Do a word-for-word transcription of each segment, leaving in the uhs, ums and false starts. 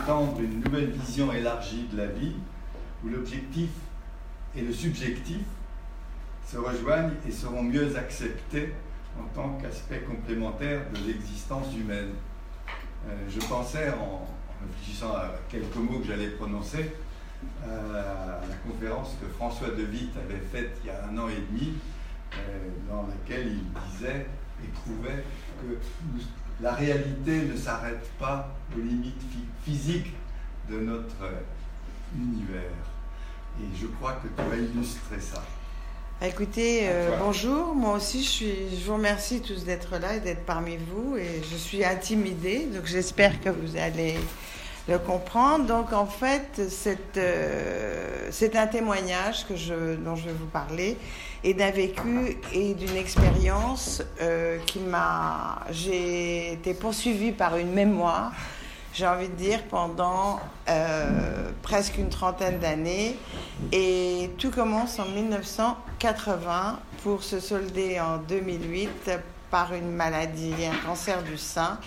étendre une nouvelle vision élargie de la vie, où l'objectif et le subjectif se rejoignent et seront mieux acceptés en tant qu'aspect complémentaire de l'existence humaine. Euh, je pensais, en, en réfléchissant à quelques mots que j'allais prononcer, euh, à la conférence que François de Witt avait faite il y a un an et demi, euh, dans laquelle il disait et prouvait que nous, la réalité ne s'arrête pas aux limites physiques de notre univers. Et je crois que tu vas illustrer ça. Écoutez, euh, bonjour, moi aussi je, suis, je vous remercie tous d'être là et d'être parmi vous, et je suis intimidée, donc j'espère que vous allez le comprendre. Donc en fait, c'est, euh, c'est un témoignage que je, dont je vais vous parler, et d'un vécu et d'une expérience euh, qui m'a... J'ai été poursuivie par une mémoire, j'ai envie de dire, pendant euh, presque une trentaine d'années. Et tout commence en mille neuf cent quatre-vingts pour se solder en deux mille huit par une maladie, un cancer du sein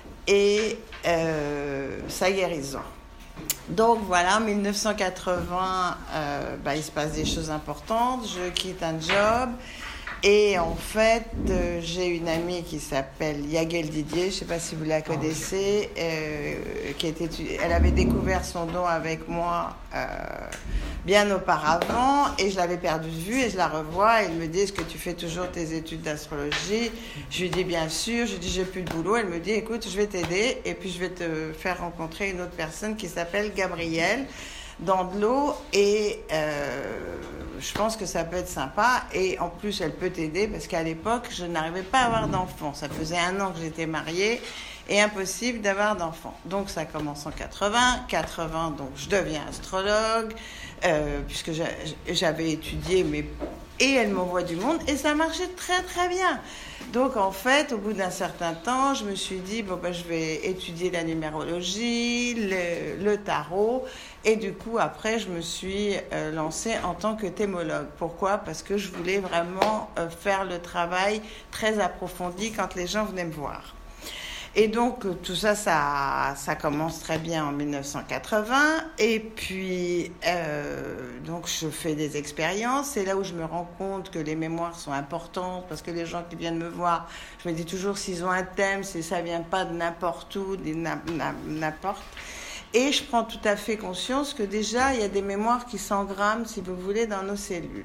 et euh, sa guérison. Donc voilà, mille neuf cent quatre-vingts, euh, bah, il se passe des choses importantes. Je quitte un job. Et en fait, euh, j'ai une amie qui s'appelle Yagel Didier, je ne sais pas si vous la connaissez, euh, qui était, elle avait découvert son don avec moi euh, bien auparavant, et je l'avais perdue de vue, et je la revois, et elle me dit, est-ce que tu fais toujours tes études d'astrologie? Je lui dis, bien sûr. Je lui dis, j'ai plus de boulot. Elle me dit, écoute, je vais t'aider, et puis je vais te faire rencontrer une autre personne qui s'appelle Gabrielle Dandelot, et euh, je pense que ça peut être sympa, et en plus elle peut t'aider parce qu'à l'époque je n'arrivais pas à avoir d'enfant, ça faisait un an que j'étais mariée et impossible d'avoir d'enfant. Donc ça commence en quatre-vingts, quatre-vingts, donc je deviens astrologue euh, puisque j'avais étudié, mais et elle m'envoie du monde et ça marchait très très bien. Donc en fait, au bout d'un certain temps, je me suis dit, bon ben je vais étudier la numérologie, le, le tarot, et du coup après je me suis euh, lancée en tant que thémologue. Pourquoi? Parce que je voulais vraiment euh, faire le travail très approfondi quand les gens venaient me voir. Et donc tout ça, ça, ça commence très bien en mille neuf cent quatre-vingts. Et puis, euh, donc je fais des expériences. C'est là où je me rends compte que les mémoires sont importantes, parce que les gens qui viennent me voir, je me dis toujours, s'ils ont un thème, c'est, ça vient pas de n'importe où, de n'importe. Et je prends tout à fait conscience que déjà, il y a des mémoires qui s'engramment, si vous voulez, dans nos cellules.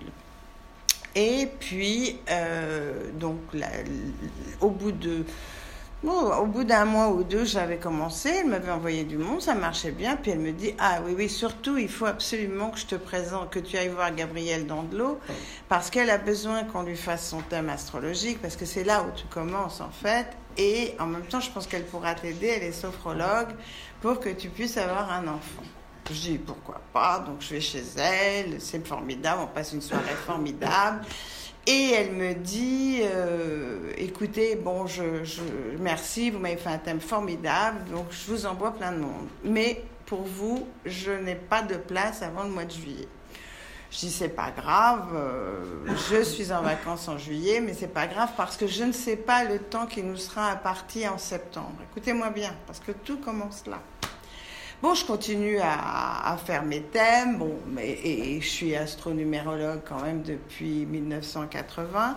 Et puis, euh, donc, là, au bout de... Bon, au bout d'un mois ou deux, j'avais commencé, elle m'avait envoyé du monde, ça marchait bien, puis elle me dit, ah oui, oui, surtout, il faut absolument que je te présente, que tu ailles voir Gabrielle Dandelot, parce qu'elle a besoin qu'on lui fasse son thème astrologique, parce que c'est là où tu commences, en fait, et en même temps, je pense qu'elle pourra t'aider, elle est sophrologue, pour que tu puisses avoir un enfant. Je dis, pourquoi pas, donc je vais chez elle, c'est formidable, on passe une soirée formidable. Et elle me dit, euh, écoutez, bon, je, je, merci, vous m'avez fait un thème formidable, donc je vous envoie plein de monde. Mais pour vous, je n'ai pas de place avant le mois de juillet. Je dis, c'est pas grave, euh, je suis en vacances en juillet, mais c'est pas grave parce que je ne sais pas le temps qui nous sera imparti en septembre. Écoutez-moi bien, parce que tout commence là. Bon, je continue à, à faire mes thèmes, bon, mais, et, et je suis astronumérologue quand même depuis mille neuf cent quatre-vingts.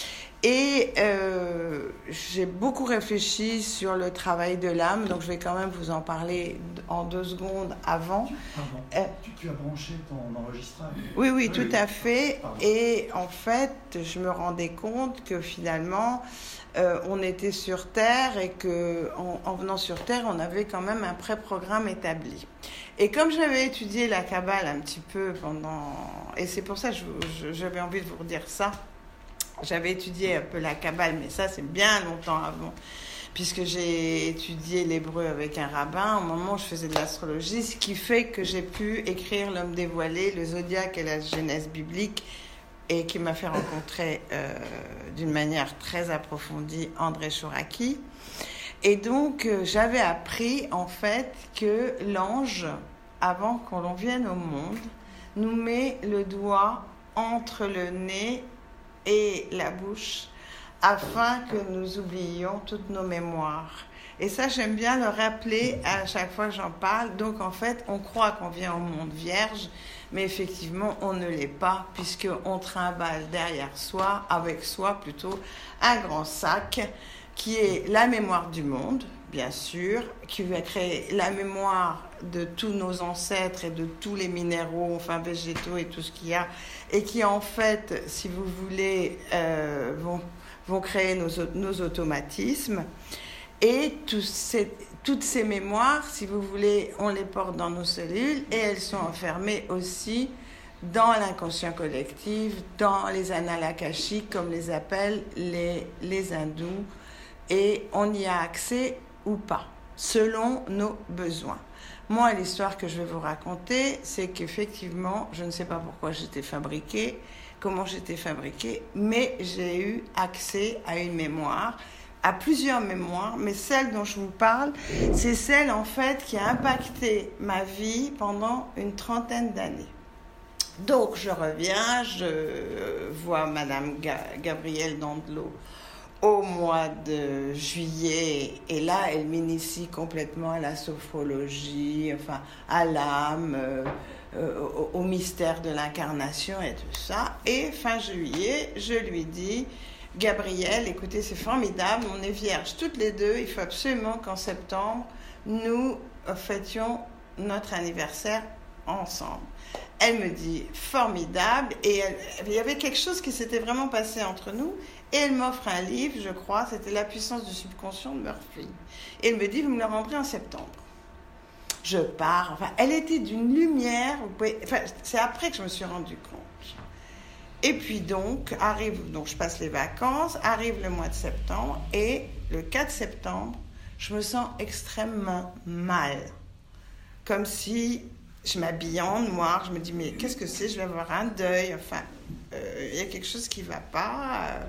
Et euh, j'ai beaucoup réfléchi sur le travail de l'âme, donc je vais quand même vous en parler en deux secondes avant. Pardon, euh, tu, tu as branché ton enregistreur? Oui, oui, tout à fait. Et en fait, je me rendais compte que finalement, euh, on était sur Terre et qu'en en venant sur Terre, on avait quand même un pré-programme établi. Et comme j'avais étudié la Kabbale un petit peu pendant... Et c'est pour ça que je, je, j'avais envie de vous redire ça. J'avais étudié un peu la Kabbale, mais ça, c'est bien longtemps avant, puisque j'ai étudié l'hébreu avec un rabbin au moment où je faisais de l'astrologie, ce qui fait que j'ai pu écrire L'homme dévoilé, le zodiaque et la genèse biblique, et qui m'a fait rencontrer euh, d'une manière très approfondie André Chouraki. Et donc, euh, j'avais appris, en fait, que l'ange, avant qu'on l'on vienne au monde, nous met le doigt entre le nez et la bouche afin que nous oublions toutes nos mémoires. Et ça, j'aime bien le rappeler à chaque fois que j'en parle. Donc, en fait, on croit qu'on vient au monde vierge, mais effectivement, on ne l'est pas, puisqu'on trimballe derrière soi, avec soi plutôt, un grand sac qui est la mémoire du monde, bien sûr, qui va créer la mémoire de tous nos ancêtres et de tous les minéraux, enfin végétaux et tout ce qu'il y a, et qui, en fait, si vous voulez, euh, vont, vont créer nos, nos automatismes. Et tous ces, toutes ces mémoires, si vous voulez, on les porte dans nos cellules et elles sont enfermées aussi dans l'inconscient collectif, dans les annales akashiques, comme les appellent les, les hindous. Et on y a accès ou pas, selon nos besoins. Moi, l'histoire que je vais vous raconter, c'est qu'effectivement, je ne sais pas pourquoi j'étais fabriquée, comment j'étais fabriquée, mais j'ai eu accès à une mémoire, à plusieurs mémoires, mais celle dont je vous parle, c'est celle en fait qui a impacté ma vie pendant une trentaine d'années. Donc je reviens, je vois Madame Ga- Gabrielle Dandelot au mois de juillet, et là elle m'initie complètement à la sophrologie, enfin à l'âme, euh, euh, au, au mystère de l'incarnation et tout ça. Et fin juillet, je lui dis: Gabrielle, écoutez, c'est formidable, on est vierges toutes les deux, il faut absolument qu'en septembre, nous fêtions notre anniversaire ensemble. Elle me dit: formidable, et elle, il y avait quelque chose qui s'était vraiment passé entre nous, et elle m'offre un livre, je crois, c'était La puissance du subconscient de Murphy. Et elle me dit: vous me le rendrez en septembre. Je pars, enfin, elle était d'une lumière, vous pouvez, enfin, c'est après que je me suis rendu compte. Et puis donc, arrive, donc je passe les vacances, arrive le mois de septembre, et le quatre septembre, je me sens extrêmement mal. Comme si je m'habillais en noir, je me dis: mais qu'est-ce que c'est? Je vais avoir un deuil, enfin, euh, il y a quelque chose qui ne va pas. Euh,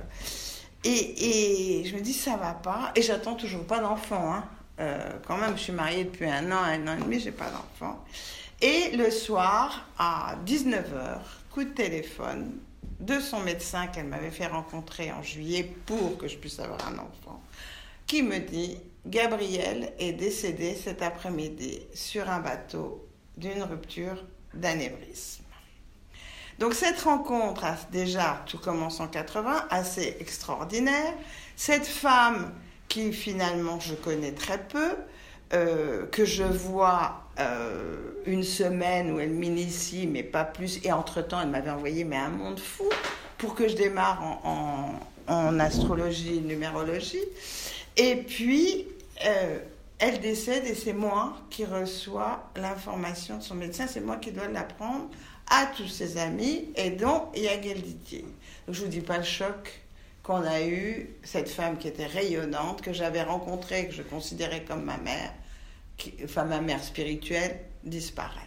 et, et je me dis: ça ne va pas, et j'attends toujours pas d'enfant. Hein. Euh, quand même, je suis mariée depuis un an, un an et demi, je n'ai pas d'enfant. Et le soir, à dix-neuf heures, coup de téléphone de son médecin qu'elle m'avait fait rencontrer en juillet pour que je puisse avoir un enfant, qui me dit: Gabrielle est décédée cet après-midi sur un bateau d'une rupture d'anévrisme. Donc cette rencontre, déjà, tout commence en quatre-vingts, assez extraordinaire. Cette femme qui finalement je connais très peu, euh, que je vois euh, une semaine où elle m'initie, mais pas plus, et entre-temps elle m'avait envoyé mais un monde fou pour que je démarre en, en, en astrologie, numérologie, et puis euh, elle décède et c'est moi qui reçois l'information de son médecin, c'est moi qui dois l'apprendre à tous ses amis, et dont Yaguel Didier. Donc je vous dis pas le choc qu'on a eu, cette femme qui était rayonnante, que j'avais rencontrée, que je considérais comme ma mère, qui, enfin ma mère spirituelle, disparaît.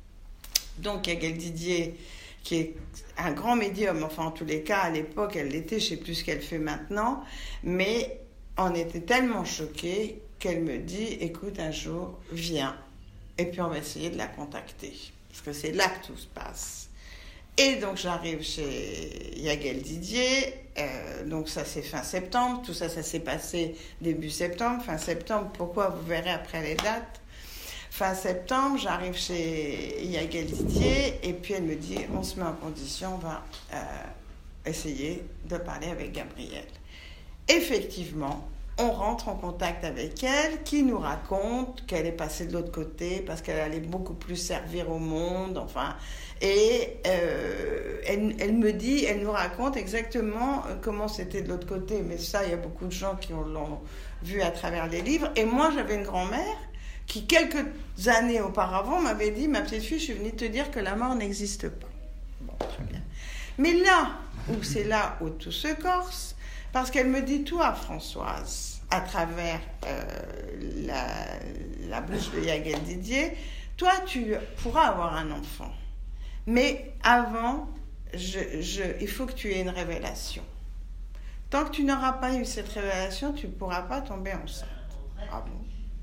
Donc Yaguel Didier, qui est un grand médium, enfin en tous les cas, à l'époque, elle l'était, je ne sais plus ce qu'elle fait maintenant, mais on était tellement choqués qu'elle me dit: écoute, un jour, viens, et puis on va essayer de la contacter, parce que c'est là que tout se passe. Et donc j'arrive chez Yaguel Didier, euh, donc ça c'est fin septembre, tout ça, ça s'est passé début septembre, fin septembre, pourquoi vous verrez après les dates. Fin septembre, j'arrive chez Yaguel Didier, et puis elle me dit: on se met en condition, on va euh, essayer de parler avec Gabrielle. Effectivement, on rentre en contact avec elle, qui nous raconte qu'elle est passée de l'autre côté, parce qu'elle allait beaucoup plus servir au monde, enfin... Et euh, elle, elle me dit, elle nous raconte exactement comment c'était de l'autre côté. Mais ça, il y a beaucoup de gens qui l'ont vu à travers les livres. Et moi, j'avais une grand-mère qui, quelques années auparavant, m'avait dit: ma petite fille, je suis venue te dire que la mort n'existe pas. Bon, très bien. Mais là, où c'est là où tout se corse, parce qu'elle me dit: toi, Françoise, à travers euh, la, la bouche de Yaguel Didier, toi, tu pourras avoir un enfant. Mais avant, je, je, il faut que tu aies une révélation. Tant que tu n'auras pas eu cette révélation, tu ne pourras pas tomber enceinte. Ah bon?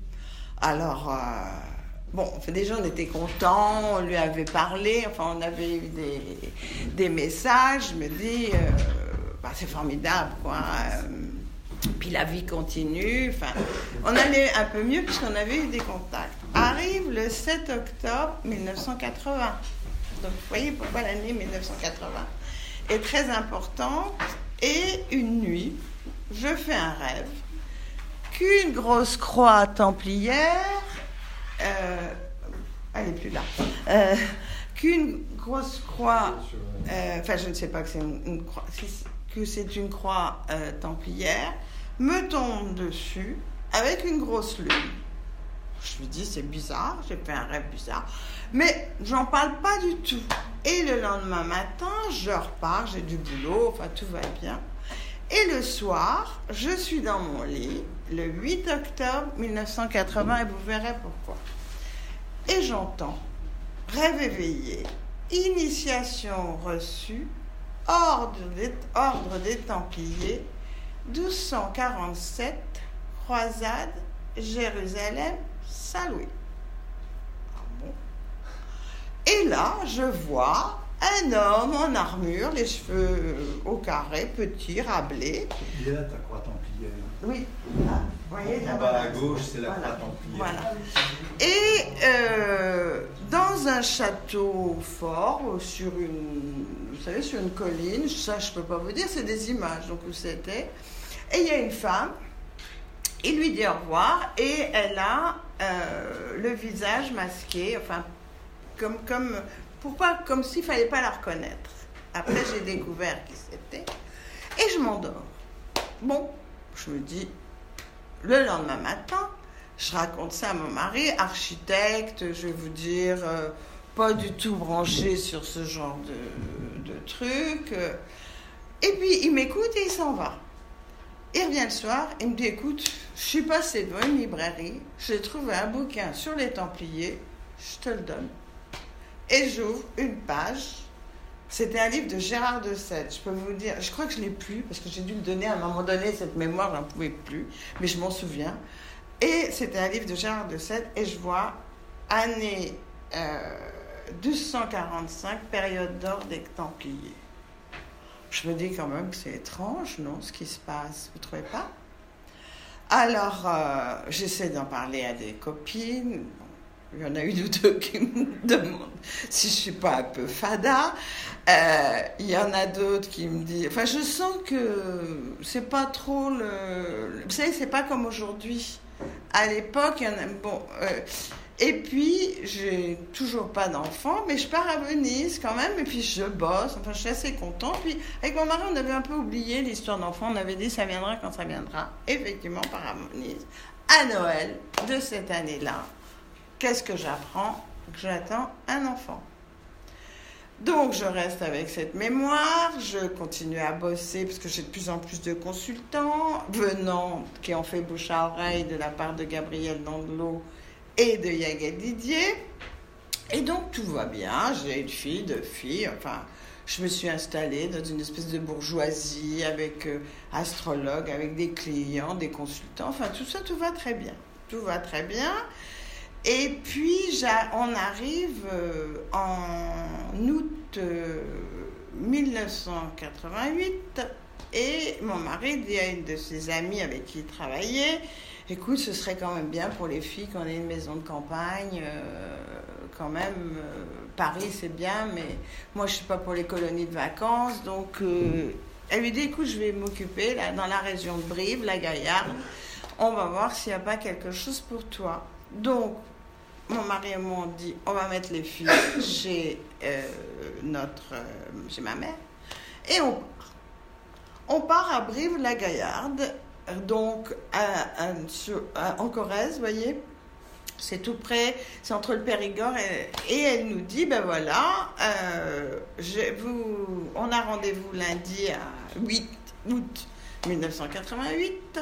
Alors, euh, bon, déjà on était contents, on lui avait parlé, enfin on avait eu des, des messages, je me dis, euh, bah, c'est formidable, quoi. Puis la vie continue. Enfin, on allait un peu mieux puisqu'on avait eu des contacts. Arrive le sept octobre mille neuf cent quatre-vingts. Donc, vous voyez pourquoi l'année mille neuf cent quatre-vingts est très importante. Et une nuit, je fais un rêve qu'une grosse croix templière, euh, elle n'est plus là, euh, qu'une grosse croix, euh, enfin je ne sais pas que c'est une, une croix, que c'est une croix euh, templière, me tombe dessus avec une grosse lune. Je me dis c'est bizarre, j'ai fait un rêve bizarre, mais j'en parle pas du tout. Et le lendemain matin, je repars, j'ai du boulot, enfin tout va bien. Et le soir, je suis dans mon lit, le huit octobre mille neuf cent quatre-vingts, et vous verrez pourquoi. Et j'entends, rêve éveillé, initiation reçue, ordre des, ordre des Templiers, douze cent quarante-sept, croisade, Jérusalem, Saint-Louis. Ah bon? Et là, je vois un homme en armure, les cheveux au carré, petit, rablé. Il est là, ta croix templière. Oui, là, vous voyez, là, en bas à gauche, c'est la voilà. croix templière. Voilà. Et euh, dans un château fort, sur une, vous savez, sur une colline, ça je ne peux pas vous dire, c'est des images, donc où c'était. Et il y a une femme, il lui dit au revoir, et elle a euh, le visage masqué, enfin, comme, comme, pour pas, comme s'il ne fallait pas la reconnaître. Après, j'ai découvert qui c'était, et je m'endors. Bon, je me dis, le lendemain matin, je raconte ça à mon mari, architecte, je vais vous dire, euh, pas du tout branché sur ce genre de, de truc. Et puis, il m'écoute et il s'en va. Il revient le soir, il me dit, écoute, je suis passé devant une librairie, j'ai trouvé un bouquin sur les Templiers, je te le donne. Et j'ouvre une page. C'était un livre de Gérard de Sède. Je peux vous dire, je crois que je ne l'ai plus, parce que j'ai dû le donner à un moment donné, cette mémoire, je n'en pouvais plus, mais je m'en souviens. Et c'était un livre de Gérard de Sède, et je vois année euh, douze cent quarante-cinq, période d'or des Templiers. Je me dis quand même que c'est étrange, non, ce qui se passe, vous ne trouvez pas? Alors, euh, j'essaie d'en parler à des copines. Il y en a une ou deux qui me demandent si je ne suis pas un peu fada. Euh, il y en a d'autres qui me disent... Enfin, je sens que c'est pas trop le... Vous savez, c'est pas comme aujourd'hui. À l'époque, il y en a... Bon... Euh, et puis, j'ai toujours pas d'enfant, mais je pars à Venise quand même, et puis je bosse. Enfin, je suis assez contente. Puis, avec mon mari, on avait un peu oublié l'histoire d'enfant. On avait dit, ça viendra quand ça viendra. Effectivement, on part à Venise. À Noël de cette année-là, qu'est-ce que j'apprends? Que j'attends un enfant. Donc, je reste avec cette mémoire, je continue à bosser parce que j'ai de plus en plus de consultants venant, qui ont fait bouche à oreille de la part de Gabriel Dandelot et de Yaga Didier. Et donc, tout va bien, j'ai une fille, deux filles, enfin, je me suis installée dans une espèce de bourgeoisie avec euh, astrologue, avec des clients, des consultants, enfin, tout ça, tout va très bien. Tout va très bien. Et puis, on arrive en août mille neuf cent quatre-vingt-huit et mon mari dit à une de ses amies avec qui il travaillait, écoute, ce serait quand même bien pour les filles qu'on ait une maison de campagne, euh, quand même, euh, Paris c'est bien, mais moi je ne suis pas pour les colonies de vacances, donc euh, elle lui dit, écoute, je vais m'occuper là, dans la région de Brive, la Gaillarde, on va voir s'il n'y a pas quelque chose pour toi. Donc, mon mari et moi, on dit, on va mettre les filles chez, euh, notre, euh, chez ma mère. Et on part. On part à Brive-la-Gaillarde, donc à, à, sur, à, en Corrèze, vous voyez. C'est tout près, c'est entre le Périgord. Et, et elle nous dit, ben voilà, euh, je, vous, on a rendez-vous lundi à huit août mille neuf cent quatre-vingt-huit.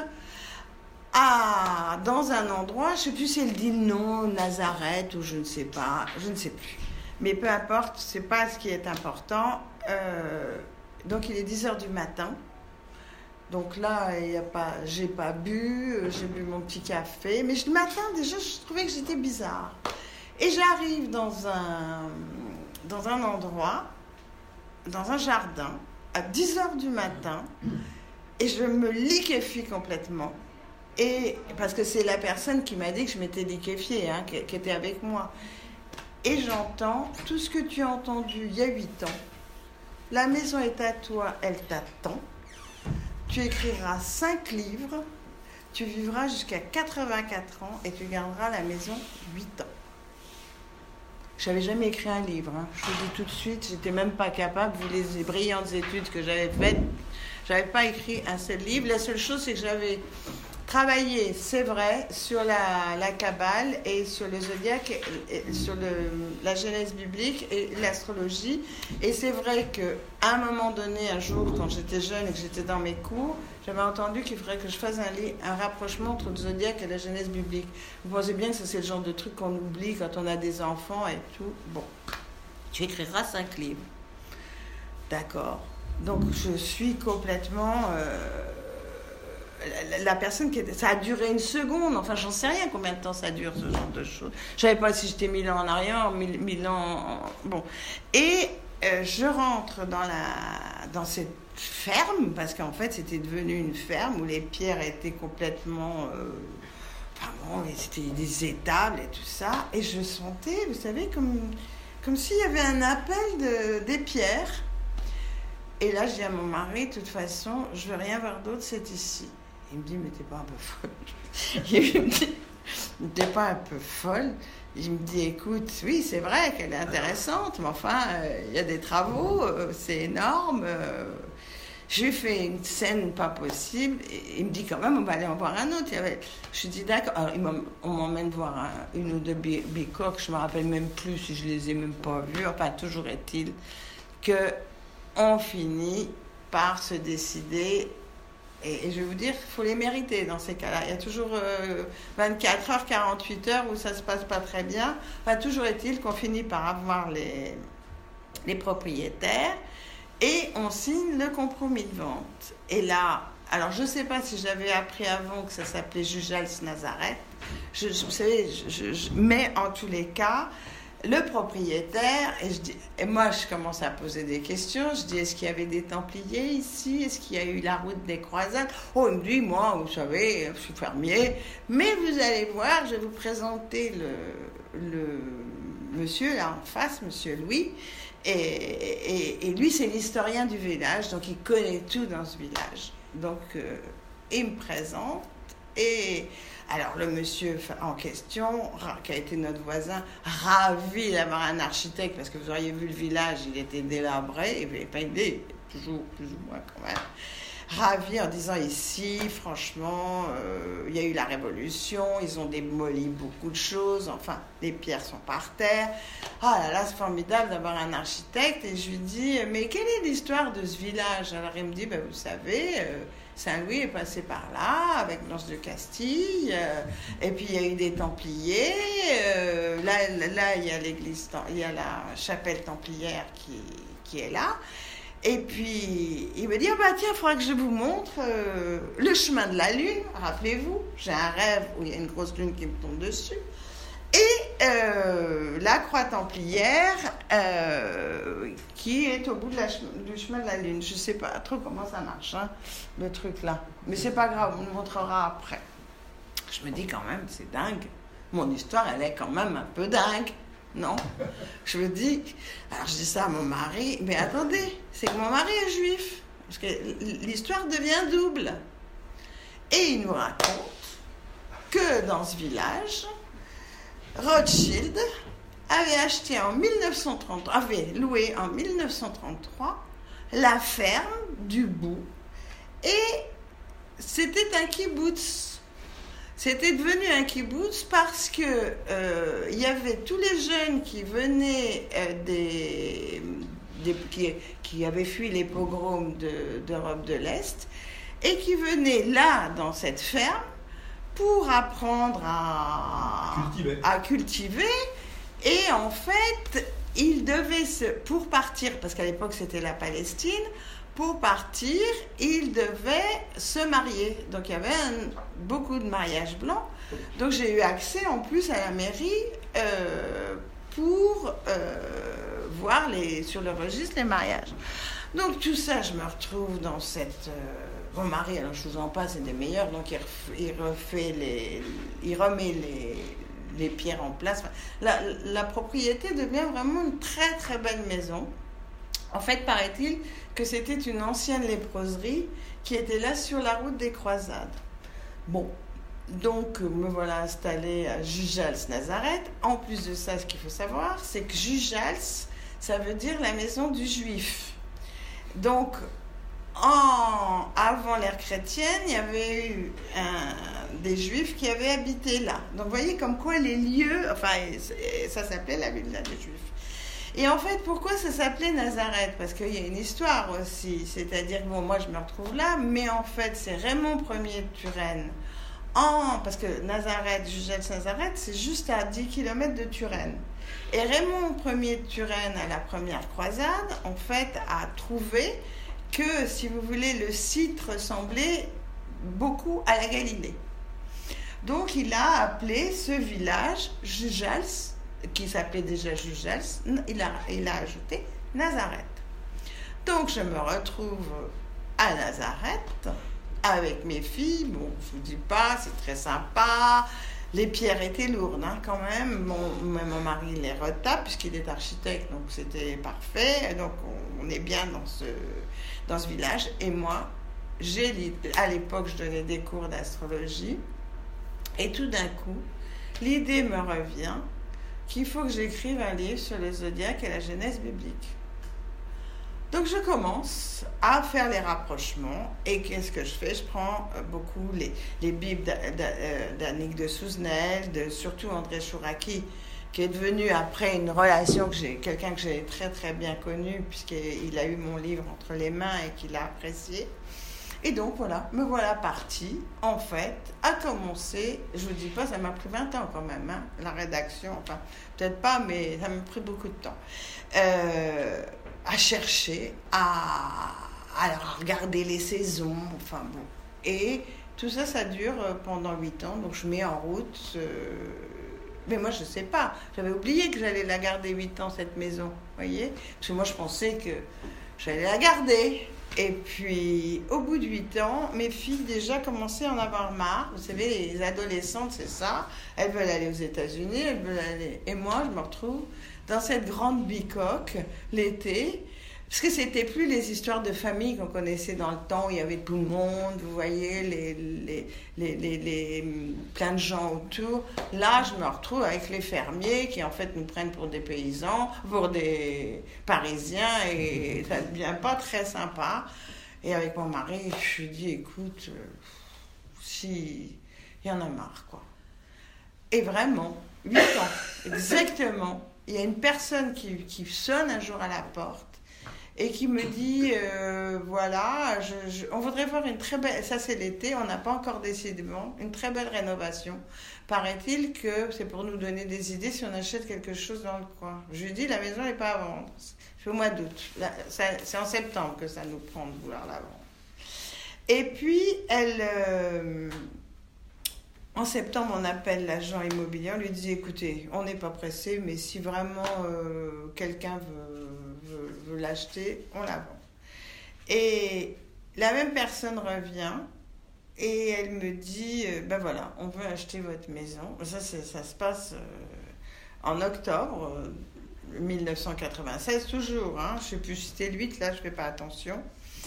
Ah, dans un endroit, je ne sais plus si elle dit non, Nazareth ou je ne sais pas, je ne sais plus. Mais peu importe, ce n'est pas ce qui est important. Euh, donc il est dix heures du matin. Donc là, il y a pas, j'ai pas bu, j'ai bu mon petit café. Mais le matin, déjà, je trouvais que j'étais bizarre. Et j'arrive dans un, dans un endroit, dans un jardin, à dix heures du matin. et je me liquéfie complètement. Et, parce que c'est la personne qui m'a dit que je m'étais liquéfiée, hein, qui, qui était avec moi. Et j'entends tout ce que tu as entendu il y a huit ans. La maison est à toi, elle t'attend. Tu écriras cinq livres, tu vivras jusqu'à quatre-vingt-quatre ans et tu garderas la maison huit ans. Je n'avais jamais écrit un livre, hein. Je vous dis tout de suite, j'étais même pas capable, vu les brillantes études que j'avais faites, j'avais pas écrit un seul livre. La seule chose, c'est que j'avais travaillé, c'est vrai, sur la, la Kabbale et sur le zodiaque, et, et sur le, la Genèse biblique et l'astrologie. Et c'est vrai qu'à un moment donné, un jour, quand j'étais jeune et que j'étais dans mes cours, j'avais entendu qu'il faudrait que je fasse un, un rapprochement entre le zodiaque et la Genèse biblique. Vous pensez bien que ça, c'est le genre de truc qu'on oublie quand on a des enfants et tout. Bon, tu écriras cinq livres. D'accord. Donc, je suis complètement... Euh, La, la personne qui était, ça a duré une seconde, enfin j'en sais rien combien de temps ça dure ce genre de choses. Je savais pas si j'étais mille ans en arrière, mille, mille ans en... bon. Et euh, je rentre dans la dans cette ferme parce qu'en fait c'était devenu une ferme où les pierres étaient complètement euh, enfin bon, c'était des étables et tout ça, et je sentais, vous savez, comme comme s'il y avait un appel de des pierres. Et là, je dis à mon mari, de toute façon, je veux rien voir d'autre, c'est ici. Il me dit, mais t'es pas un peu folle? Il me dit, t'es pas un peu folle? Il me dit, écoute, oui, c'est vrai qu'elle est intéressante, mais enfin, il euh, y a des travaux, euh, c'est énorme. Euh, je lui fais une scène pas possible. Et il me dit, quand même, on va aller en voir un autre. Avait, je lui dis, d'accord. Alors, on m'emmène voir un, une ou deux bicoques, je me rappelle même plus si je les ai même pas vus. Enfin, toujours est-il que on finit par se décider, et, et je vais vous dire, il faut les mériter dans ces cas-là. Il y a toujours euh, vingt-quatre heures, quarante-huit heures où ça ne se passe pas très bien. Enfin, toujours est-il qu'on finit par avoir les, les propriétaires et on signe le compromis de vente. Et là, alors je ne sais pas si j'avais appris avant que ça s'appelait Jujals Nazareth, je, je, vous savez, je, je, je, mais en tous les cas, le propriétaire, et, je dis, et moi je commence à poser des questions, je dis, est-ce qu'il y avait des Templiers ici? Est-ce qu'il y a eu la route des croisades? Oh, il me dit, moi, vous savez, je suis fermier, mais vous allez voir, je vais vous présenter le, le monsieur là en face, monsieur Louis, et, et, et lui c'est l'historien du village, donc il connaît tout dans ce village. Donc euh, il me présente, et... Alors, le monsieur en question, qui a été notre voisin, ravi d'avoir un architecte, parce que vous auriez vu le village, il était délabré, il avait peigné, toujours plus ou moins quand même, ravi en disant ici, franchement, euh, il y a eu la Révolution, ils ont démoli beaucoup de choses, enfin, les pierres sont par terre. Ah là là, c'est formidable d'avoir un architecte. Et je lui dis, mais quelle est l'histoire de ce village? Alors, il me dit, ben, vous savez... Euh, Saint-Louis est passé par là, avec Blanche de Castille, euh, et puis il y a eu des Templiers, euh, là, là, il y a l'église, il y a la chapelle templière qui, qui est là, et puis il me dit, oh bah tiens, il faudra que je vous montre euh, le chemin de la lune, rappelez-vous, j'ai un rêve où il y a une grosse lune qui me tombe dessus, et euh, la croix templière euh, qui est au bout de la, du chemin de la lune. Je ne sais pas trop comment ça marche, hein, le truc là. Mais c'est pas grave, on nous montrera après. Je me dis quand même, c'est dingue. Mon histoire, elle est quand même un peu dingue, non? Je me dis, alors je dis ça à mon mari, mais attendez, c'est que mon mari est juif. Parce que l'histoire devient double. Et il nous raconte que dans ce village... Rothschild avait acheté en mille neuf cent trente-trois, avait loué en mille neuf cent trente-trois la ferme du bout, et c'était un kibbutz. C'était devenu un kibbutz parce que euh, il y avait tous les jeunes qui venaient euh, des, des qui, qui avaient fui les pogroms de, d'Europe de l'Est et qui venaient là dans cette ferme pour apprendre à cultiver. à cultiver. Et en fait, ils devaient se, pour partir, parce qu'à l'époque c'était la Palestine, pour partir, ils devaient se marier. Donc il y avait un, beaucoup de mariages blancs. Donc j'ai eu accès en plus à la mairie euh, pour euh, voir les, sur le registre les mariages. Donc tout ça, je me retrouve dans cette... Euh, mon mari, alors je vous en passe, c'est des meilleurs, donc il refait, il refait les, il remet les, les pierres en place. La, la propriété devient vraiment une très très belle maison. En fait, paraît-il que c'était une ancienne léproserie qui était là sur la route des croisades. Bon, donc me voilà installée à Jujals-Nazareth. En plus de ça, ce qu'il faut savoir, c'est que Jujals, ça veut dire la maison du juif. Donc, en, avant l'ère chrétienne, il y avait eu un, des juifs qui avaient habité là. Donc, vous voyez comme quoi les lieux, enfin, ça s'appelait la ville des juifs. Et en fait, pourquoi ça s'appelait Nazareth? Parce qu'il y a une histoire aussi. C'est-à-dire que, bon, moi, je me retrouve là, mais en fait, c'est Raymond Ier de Turenne. En, parce que Nazareth, Jujals-Nazareth, c'est juste à dix kilomètres de Turenne. Et Raymond Ier de Turenne, à la première croisade, en fait, a trouvé que, si vous voulez, le site ressemblait beaucoup à la Galilée. Donc, il a appelé ce village Jujals, qui s'appelait déjà Jujals, il a, il a ajouté Nazareth. Donc, je me retrouve à Nazareth avec mes filles. Bon, je vous dis pas, c'est très sympa. Les pierres étaient lourdes, hein, quand même. Mon, mon mari les retape, puisqu'il est architecte, donc c'était parfait. Donc, on, on est bien dans ce, dans ce village. Et moi, j'ai, à l'époque, je donnais des cours d'astrologie. Et tout d'un coup, l'idée me revient qu'il faut que j'écrive un livre sur le zodiaque et la genèse biblique. Donc je commence à faire les rapprochements, et qu'est-ce que je fais? Je prends beaucoup les, les bibles d'Annick de Souzenel, de, surtout André Chouraki, qui est devenu après une relation, que j'ai, quelqu'un que j'ai très très bien connu, puisqu'il a eu mon livre entre les mains et qu'il a apprécié. Et donc voilà, me voilà partie, en fait, à commencer, je vous dis pas, ça m'a pris vingt ans quand même, hein, la rédaction, enfin, peut-être pas, mais ça m'a pris beaucoup de temps, euh, à chercher, à, à regarder les saisons, enfin bon. Et tout ça, ça dure pendant huit ans, donc je mets en route, euh, mais moi je sais pas, j'avais oublié que j'allais la garder huit ans, cette maison, vous voyez, parce que moi je pensais que j'allais la garder. Et puis, au bout de huit ans, mes filles déjà commençaient à en avoir marre. Vous savez, les adolescentes, c'est ça. Elles veulent aller aux États-Unis, elles veulent aller... Et moi, je me retrouve dans cette grande bicoque, l'été, parce que c'était plus les histoires de famille qu'on connaissait dans le temps, où il y avait tout le monde, vous voyez, les, les, les, les, les, plein de gens autour. Là, je me retrouve avec les fermiers qui, en fait, nous prennent pour des paysans, pour des Parisiens, et ça ne devient pas très sympa. Et avec mon mari, je lui dis, écoute, euh, si... il y en a marre, quoi. Et vraiment, huit ans, exactement, il y a une personne qui, qui sonne un jour à la porte, et qui me dit, euh, voilà, je, je, on voudrait faire une très belle, ça c'est l'été, on n'a pas encore décidé, bon, une très belle rénovation. Paraît-il que c'est pour nous donner des idées si on achète quelque chose dans le coin. Je lui dis, la maison n'est pas à vendre, c'est au mois d'août, c'est en septembre que ça nous prend de vouloir la vendre. Et puis, elle... Euh, En septembre, on appelle l'agent immobilier, on lui dit, écoutez, on n'est pas pressé, mais si vraiment euh, quelqu'un veut, veut, veut l'acheter, on la vend. Et la même personne revient et elle me dit, euh, ben voilà, on veut acheter votre maison. Ça, ça se passe euh, en octobre euh, mille neuf cent quatre-vingt-seize, toujours, hein, je ne sais plus si c'était le huit, là je ne fais pas attention.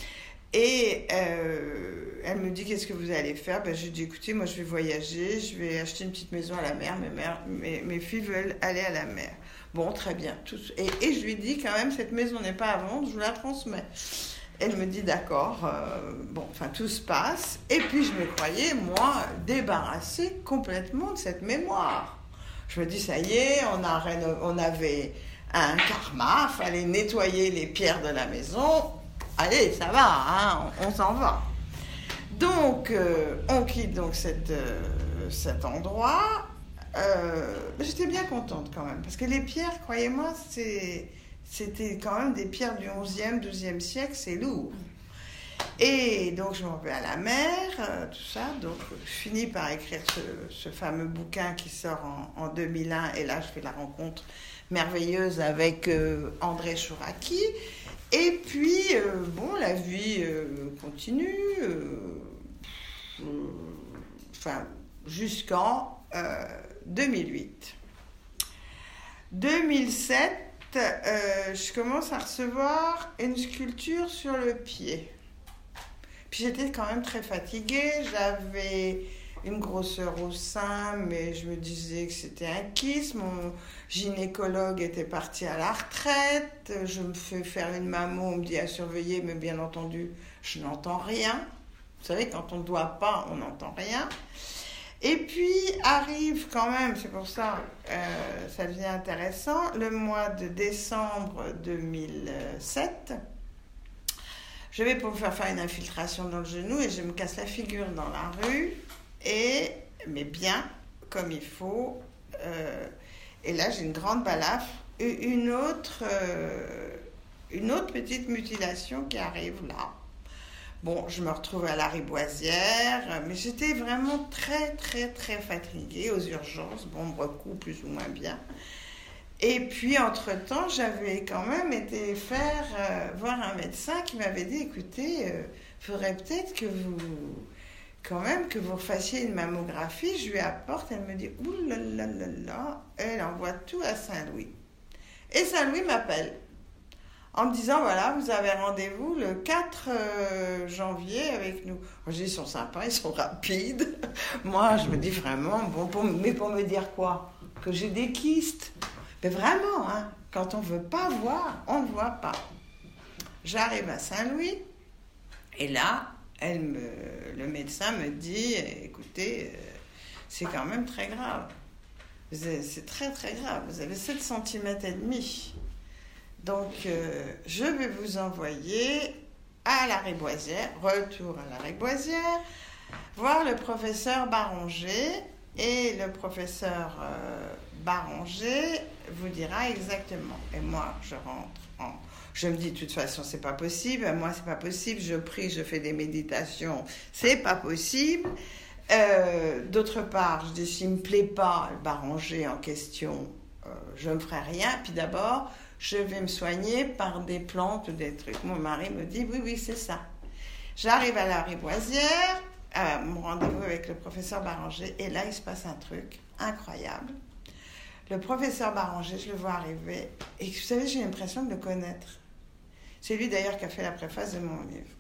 Et euh, elle me dit, qu'est-ce que vous allez faire? Ben, je lui dis, écoutez, moi je vais voyager, je vais acheter une petite maison à la mer, mes, mères, mes, mes filles veulent aller à la mer. Bon, très bien. Tout, et, et je lui dis, quand même, cette maison n'est pas à vendre, je vous la transmets. Elle me dit, d'accord, euh, bon, enfin tout se passe. Et puis je me croyais, moi, débarrassée complètement de cette mémoire. Je me dis, ça y est, on, a réno- on avait un karma, il fallait nettoyer les pierres de la maison. Allez, ça va, hein, on, on s'en va. Donc, euh, on quitte donc cette, euh, cet endroit. Euh, j'étais bien contente quand même, parce que les pierres, croyez-moi, c'est, c'était quand même des pierres du onzième, douzième siècle, c'est lourd. Et donc, je m'en vais à la mer, euh, tout ça. Donc, je finis par écrire ce, ce fameux bouquin qui sort en, en deux mille un. Et là, je fais la rencontre merveilleuse avec euh, André Chouraki. Et puis, euh, bon, la vie euh, continue. Euh, euh, enfin, jusqu'en euh, deux mille huit. deux mille sept, euh, je commence à recevoir une sculpture sur le pied. Puis j'étais quand même très fatiguée. J'avais une grosseur au sein, mais je me disais que c'était un kyste. Mon gynécologue était parti à la retraite. Je me fais faire une mammo, on me dit à surveiller, mais bien entendu, je n'entends rien. Vous savez, quand on ne doit pas, on n'entend rien. Et puis arrive quand même, c'est pour ça euh, ça devient intéressant, le mois de décembre deux mille sept. Je vais pour me faire faire une infiltration dans le genou et je me casse la figure dans la rue, et, mais bien comme il faut. Euh, et là, j'ai une grande balafre, une autre, euh, une autre petite mutilation qui arrive là. Bon, je me retrouve à la Riboisière, mais j'étais vraiment très, très, très fatiguée aux urgences. Bon, on me recoue plus ou moins bien. Et puis, entre-temps, j'avais quand même été faire euh, voir un médecin qui m'avait dit, écoutez, il euh, faudrait peut-être que vous, quand même, que vous fassiez une mammographie. Je lui apporte, elle me dit, ouh là là là là, elle envoie tout à Saint-Louis. Et Saint-Louis m'appelle en me disant, voilà, vous avez rendez-vous le quatre janvier avec nous. Je dis, ils sont sympas, ils sont rapides. Moi, je me dis vraiment, bon, pour, mais pour me dire quoi? Que j'ai des kystes. Mais vraiment, hein, quand on ne veut pas voir, on ne voit pas. J'arrive à Saint-Louis, et là, elle me, le médecin me dit, écoutez, c'est quand même très grave. C'est très, très grave. Vous avez sept centimètres et demi. Donc, euh, je vais vous envoyer à la Riboisière, retour à la Riboisière, voir le professeur Baranger, et le professeur euh, Baranger vous dira exactement. Et moi, je rentre en... Je me dis, de toute façon, c'est pas possible. Moi, c'est pas possible. Je prie, je fais des méditations. C'est pas possible. Euh, d'autre part, je dis, s'il me plaît pas, le Baranger en question, euh, je ne ferai rien. Puis d'abord, je vais me soigner par des plantes, des trucs. Mon mari me dit, oui, oui, c'est ça. J'arrive à la Riboisière, à mon rendez-vous avec le professeur Baranger, et là, il se passe un truc incroyable. Le professeur Baranger, je le vois arriver, et vous savez, j'ai l'impression de le connaître. C'est lui, d'ailleurs, qui a fait la préface de mon livre.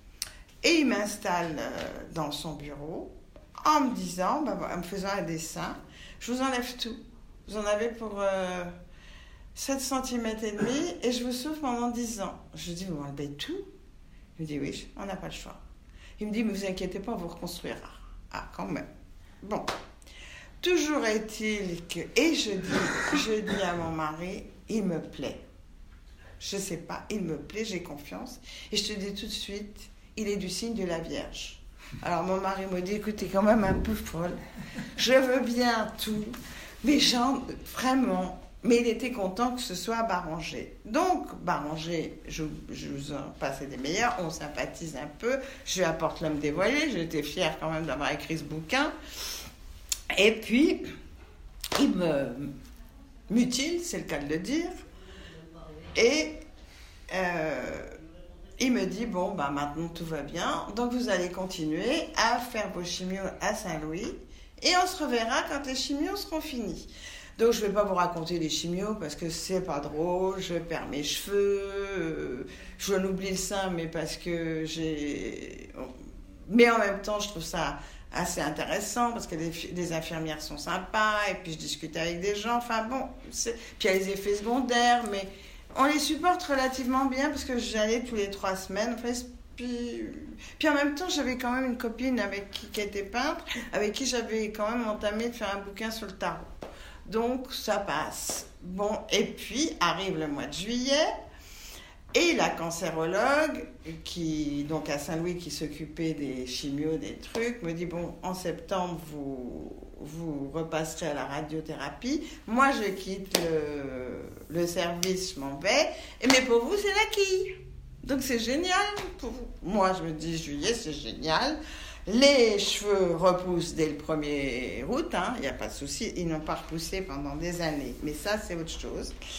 Et il m'installe dans son bureau, en me disant, bah, en me faisant un dessin, je vous enlève tout. Vous en avez pour... Euh, sept centimètres et demi, et je vous souffre pendant dix ans. Je lui dis, vous m'enlevez tout? Il me dit, oui, on n'a pas le choix. Il me dit, mais vous inquiétez pas, on vous reconstruira. Ah, quand même. Bon. Toujours est-il que... Et je dis, je dis à mon mari, il me plaît. Je sais pas, il me plaît, j'ai confiance. Et je te dis tout de suite, il est du signe de la Vierge. Alors mon mari me dit, écoute, t'es quand même un peu folle. Je veux bien tout, mais genre, vraiment... Mais il était content que ce soit Baranger. Donc, Baranger, je, je vous en passe des meilleurs, on sympathise un peu. Je lui apporte L'homme dévoilé, j'étais fière quand même d'avoir écrit ce bouquin. Et puis, il me mutile, c'est le cas de le dire. Et euh, il me dit, bon, bah, maintenant tout va bien, donc vous allez continuer à faire vos chimios à Saint-Louis, et on se reverra quand les chimios seront finis. Donc, je ne vais pas vous raconter les chimios parce que c'est pas drôle, je perds mes cheveux, euh, je oublie le sein, mais parce que j'ai... Mais en même temps, je trouve ça assez intéressant parce que les, les infirmières sont sympas et puis je discute avec des gens, enfin bon, c'est... puis il y a les effets secondaires, mais on les supporte relativement bien parce que j'allais tous les trois semaines, enfin, puis... puis en même temps, j'avais quand même une copine avec qui, qui était peintre, avec qui j'avais quand même entamé de faire un bouquin sur le tarot. Donc, ça passe. Bon, et puis, arrive le mois de juillet, et la cancérologue, qui, donc à Saint-Louis, qui s'occupait des chimios, des trucs, me dit, bon, en septembre, vous, vous repasserez à la radiothérapie. Moi, je quitte le, le service, je m'en vais. Et, mais pour vous, c'est l'acquis. Donc, c'est génial pour vous. Moi, je me dis, juillet, c'est génial. Les cheveux repoussent dès le premier août, hein, il n'y a pas de souci, ils n'ont pas repoussé pendant des années, mais ça c'est autre chose.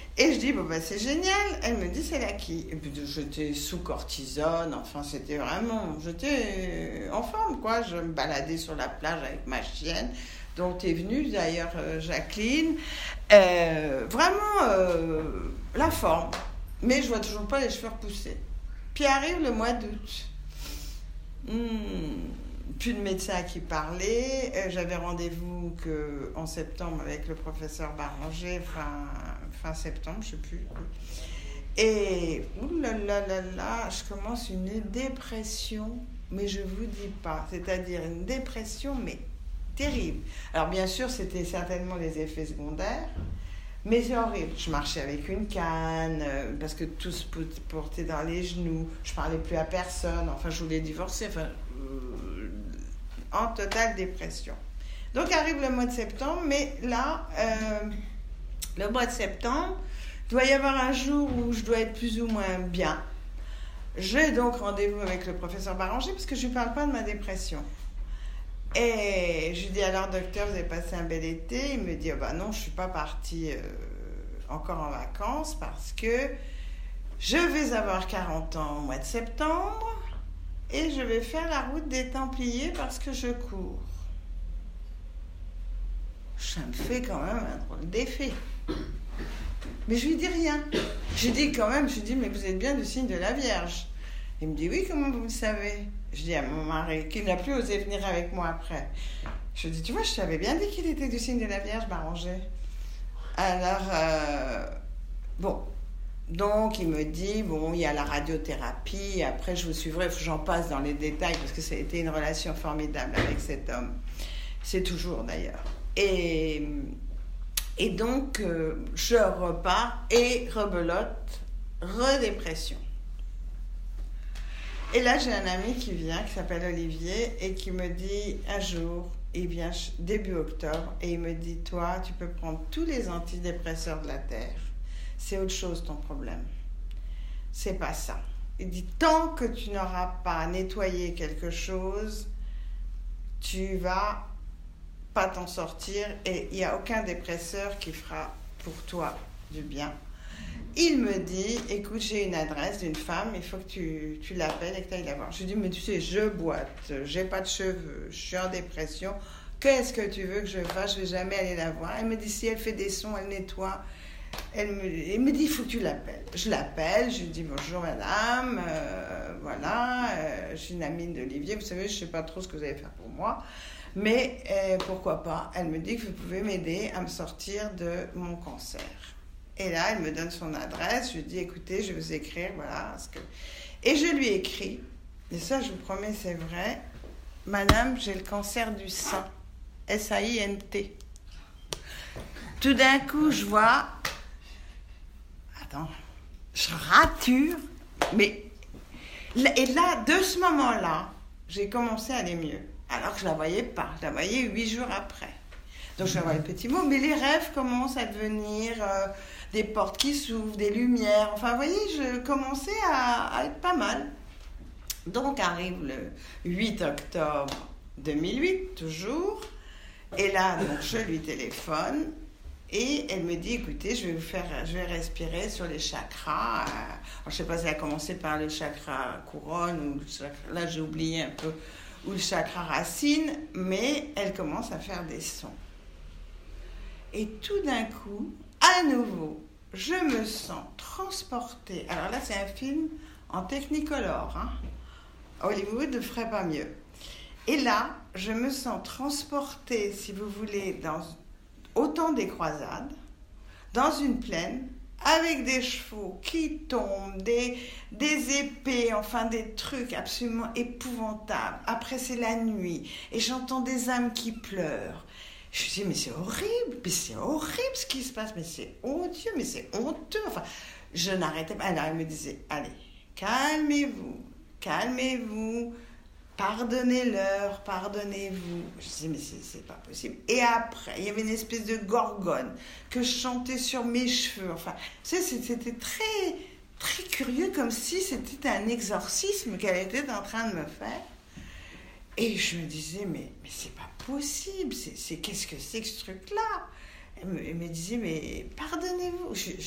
Et je dis, bon, bah, c'est génial. Elle me dit, c'est la qui. Et puis, j'étais sous cortisone. Enfin, c'était vraiment... J'étais en forme, quoi. Je me baladais sur la plage avec ma chienne, dont est venue, d'ailleurs, euh, Jacqueline. Euh, vraiment, euh, la forme. Mais je vois toujours pas les cheveux repoussés. Puis arrive le mois d'août. Hmm, plus de médecin à qui parler. Euh, j'avais rendez-vous que en septembre avec le professeur Baranger, fin, fin septembre, je sais plus. Et oulala, là, là, là, je commence une dépression, mais je vous dis pas. C'est-à-dire une dépression, mais terrible. Alors bien sûr, c'était certainement les effets secondaires. Mais c'est horrible. Je marchais avec une canne, euh, parce que tout se portait dans les genoux. Je parlais plus à personne. Enfin, je voulais divorcer. Enfin, euh, en totale dépression. Donc, arrive le mois de septembre. Mais là, euh, le mois de septembre, il doit y avoir un jour où je dois être plus ou moins bien. J'ai donc rendez-vous avec le professeur Baranger, parce que je ne lui parle pas de ma dépression. Et je lui dis, alors docteur, vous avez passé un bel été? Il me dit, oh, bah non, je ne suis pas partie euh, encore en vacances parce que je vais avoir quarante ans au mois de septembre et je vais faire la route des Templiers parce que je cours. Ça me fait quand même un drôle d'effet. Mais je lui dis rien. Je lui dis quand même, je lui dis, mais vous êtes bien du signe de la Vierge. Il me dit, oui, comment vous le savez? Je dis à mon mari, qui n'a plus osé venir avec moi après. Je dis, tu vois, je t'avais bien dit qu'il était du signe de la Vierge, Baranger. Alors, euh, bon. Donc, il me dit, bon, il y a la radiothérapie. Après, je vous suivrai, il faut que j'en passe dans les détails, parce que ça a été une relation formidable avec cet homme. C'est toujours, d'ailleurs. Et, et donc, euh, je repars et rebelote, redépression. Et là, j'ai un ami qui vient, qui s'appelle Olivier, et qui me dit, un jour, il vient début octobre, et il me dit, toi, tu peux prendre tous les antidépresseurs de la Terre. C'est autre chose, ton problème. C'est pas ça. Il dit, tant que tu n'auras pas nettoyé quelque chose, tu vas pas t'en sortir, et il n'y a aucun dépresseur qui fera pour toi du bien. Il me dit, écoute, j'ai une adresse d'une femme, il faut que tu, tu l'appelles et que tu ailles la voir. Je lui dis, mais tu sais, je boite, j'ai pas de cheveux, je suis en dépression, qu'est-ce que tu veux que je fasse? Je vais jamais aller la voir. Elle me dit, si elle fait des sons, elle nettoie. Elle me, elle me dit, il faut que tu l'appelles. Je l'appelle, je lui dis, bonjour madame, euh, voilà, euh, je suis une amie d'Olivier, vous savez, je sais pas trop ce que vous allez faire pour moi, mais euh, pourquoi pas? Elle me dit que vous pouvez m'aider à me sortir de mon cancer. Et là, elle me donne son adresse. Je lui dis, écoutez, je vais vous écrire, voilà. Ce que... Et je lui écris, et ça, je vous promets, c'est vrai. Madame, j'ai le cancer du sein. S A I N T. Tout d'un coup, je vois... Attends. Je rature. Mais... Et là, de ce moment-là, j'ai commencé à aller mieux. Alors que je ne la voyais pas. Je la voyais huit jours après. Donc, je vois les petits mots. Mais les rêves commencent à devenir... Euh, des portes qui s'ouvrent, des lumières. Enfin, vous voyez, je commençais à, à être pas mal. Donc, arrive le huit octobre deux mille huit, toujours. Et là, donc, je lui téléphone. Et elle me dit, écoutez, je vais vous faire, je vais respirer sur les chakras. Alors, je ne sais pas si elle a commencé par le chakra couronne ou le chakra, là, j'ai oublié un peu, ou le chakra racine. Mais elle commence à faire des sons. Et tout d'un coup... À nouveau, je me sens transportée. Alors là, c'est un film en Technicolor. Hein. Hollywood ne ferait pas mieux. Et là, je me sens transportée, si vous voulez, dans au temps des croisades, dans une plaine, avec des chevaux qui tombent, des, des épées, enfin des trucs absolument épouvantables. Après, c'est la nuit, et j'entends des âmes qui pleurent. Je me dis, mais c'est horrible, mais c'est horrible ce qui se passe, mais c'est odieux, mais c'est honteux. Enfin, je n'arrêtais pas. Alors, elle me disait, allez, calmez-vous, calmez-vous, pardonnez-leur, pardonnez-vous. Je disais, mais c'est, c'est pas possible. Et après, il y avait une espèce de gorgone que je chantais sur mes cheveux. Enfin, tu sais, c'était très, très curieux, comme si c'était un exorcisme qu'elle était en train de me faire. Et je me disais, mais, mais c'est pas possible, c'est, c'est, qu'est-ce que c'est que ce truc-là? Elle me, elle me disait, mais pardonnez-vous. Je, je,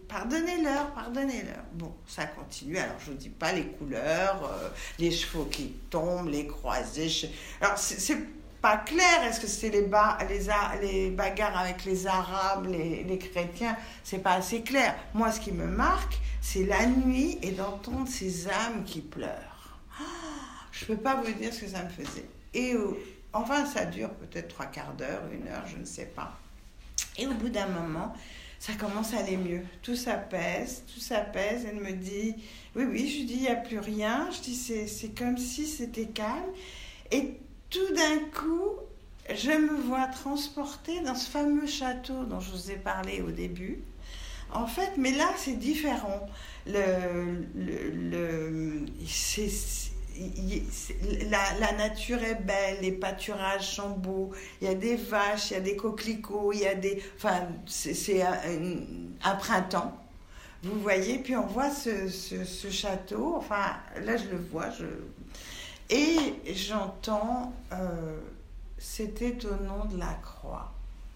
pardonnez-leur, pardonnez-leur. Bon, ça continue. Alors, je ne dis pas les couleurs, euh, les chevaux qui tombent, les croisés. Je... Alors, c'est, c'est pas clair. Est-ce que c'est les, ba... les, les bagarres avec les Arabes, les, les chrétiens? C'est pas assez clair. Moi, ce qui me marque, c'est la nuit et d'entendre ces âmes qui pleurent. Oh, je peux pas vous dire ce que ça me faisait. Et euh, enfin, ça dure peut-être trois quarts d'heure, une heure, je ne sais pas. Et au bout d'un moment, ça commence à aller mieux. Tout s'apaise, tout s'apaise. Elle me dit, oui, oui, je dis, il n'y a plus rien. Je dis, c'est, c'est comme si c'était calme. Et tout d'un coup, je me vois transportée dans ce fameux château dont je vous ai parlé au début. En fait, mais là, c'est différent. Le, le, le, c'est, c'est, la, la nature est belle, les pâturages sont beaux, il y a des vaches, il y a des coquelicots, il y a des... Enfin, c'est, c'est un, un printemps, vous voyez, puis on voit ce, ce, ce château, enfin, là je le vois, je... et j'entends, euh, c'était au nom de la croix,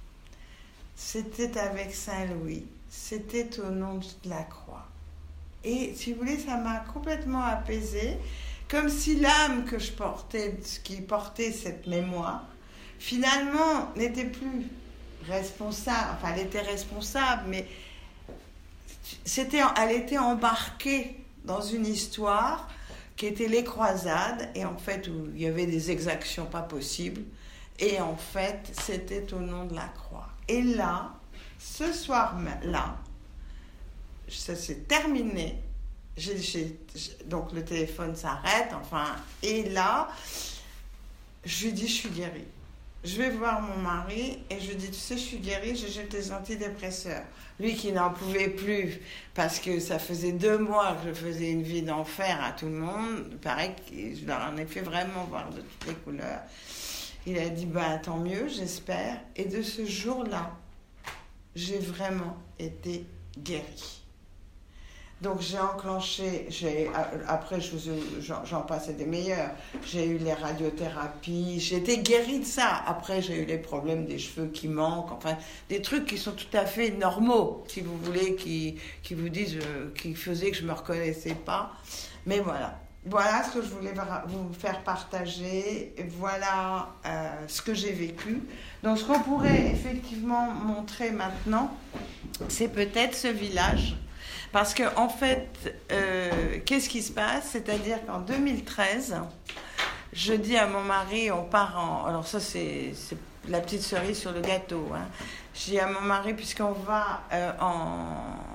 c'était avec Saint-Louis, c'était au nom de la croix. Et si vous voulez, ça m'a complètement apaisée, comme si l'âme que je portais, qui portait cette mémoire, finalement n'était plus responsable, enfin elle était responsable, mais c'était, elle était embarquée dans une histoire qui était les croisades, et en fait où il y avait des exactions pas possibles, et en fait c'était au nom de la croix. Et là, ce soir-là, ça s'est terminé. J'ai, j'ai, donc le téléphone s'arrête, enfin, et là, je lui dis, je suis guérie. Je vais voir mon mari et je lui dis, tu sais, je suis guérie, j'ai jeté des antidépresseurs. Lui qui n'en pouvait plus, parce que ça faisait deux mois que je faisais une vie d'enfer à tout le monde, il paraît que je leur en ai fait vraiment voir de toutes les couleurs. Il a dit, bah tant mieux, j'espère. Et de ce jour-là, j'ai vraiment été guérie. Donc j'ai enclenché, j'ai, après je vous, j'en, j'en passais des meilleurs, j'ai eu les radiothérapies, j'ai été guérie de ça. Après j'ai eu les problèmes des cheveux qui manquent, enfin des trucs qui sont tout à fait normaux, si vous voulez, qui, qui vous disent, euh, qui faisaient que je ne me reconnaissais pas. Mais voilà, voilà ce que je voulais vous faire partager, voilà euh, ce que j'ai vécu. Donc ce qu'on pourrait effectivement montrer maintenant, c'est peut-être ce village. Parce qu'en en fait, euh, qu'est-ce qui se passe? C'est-à-dire qu'en deux mille treize, je dis à mon mari, on part en... Alors ça, c'est, c'est la petite cerise sur le gâteau. Hein. Je dis à mon mari, puisqu'on va euh, en,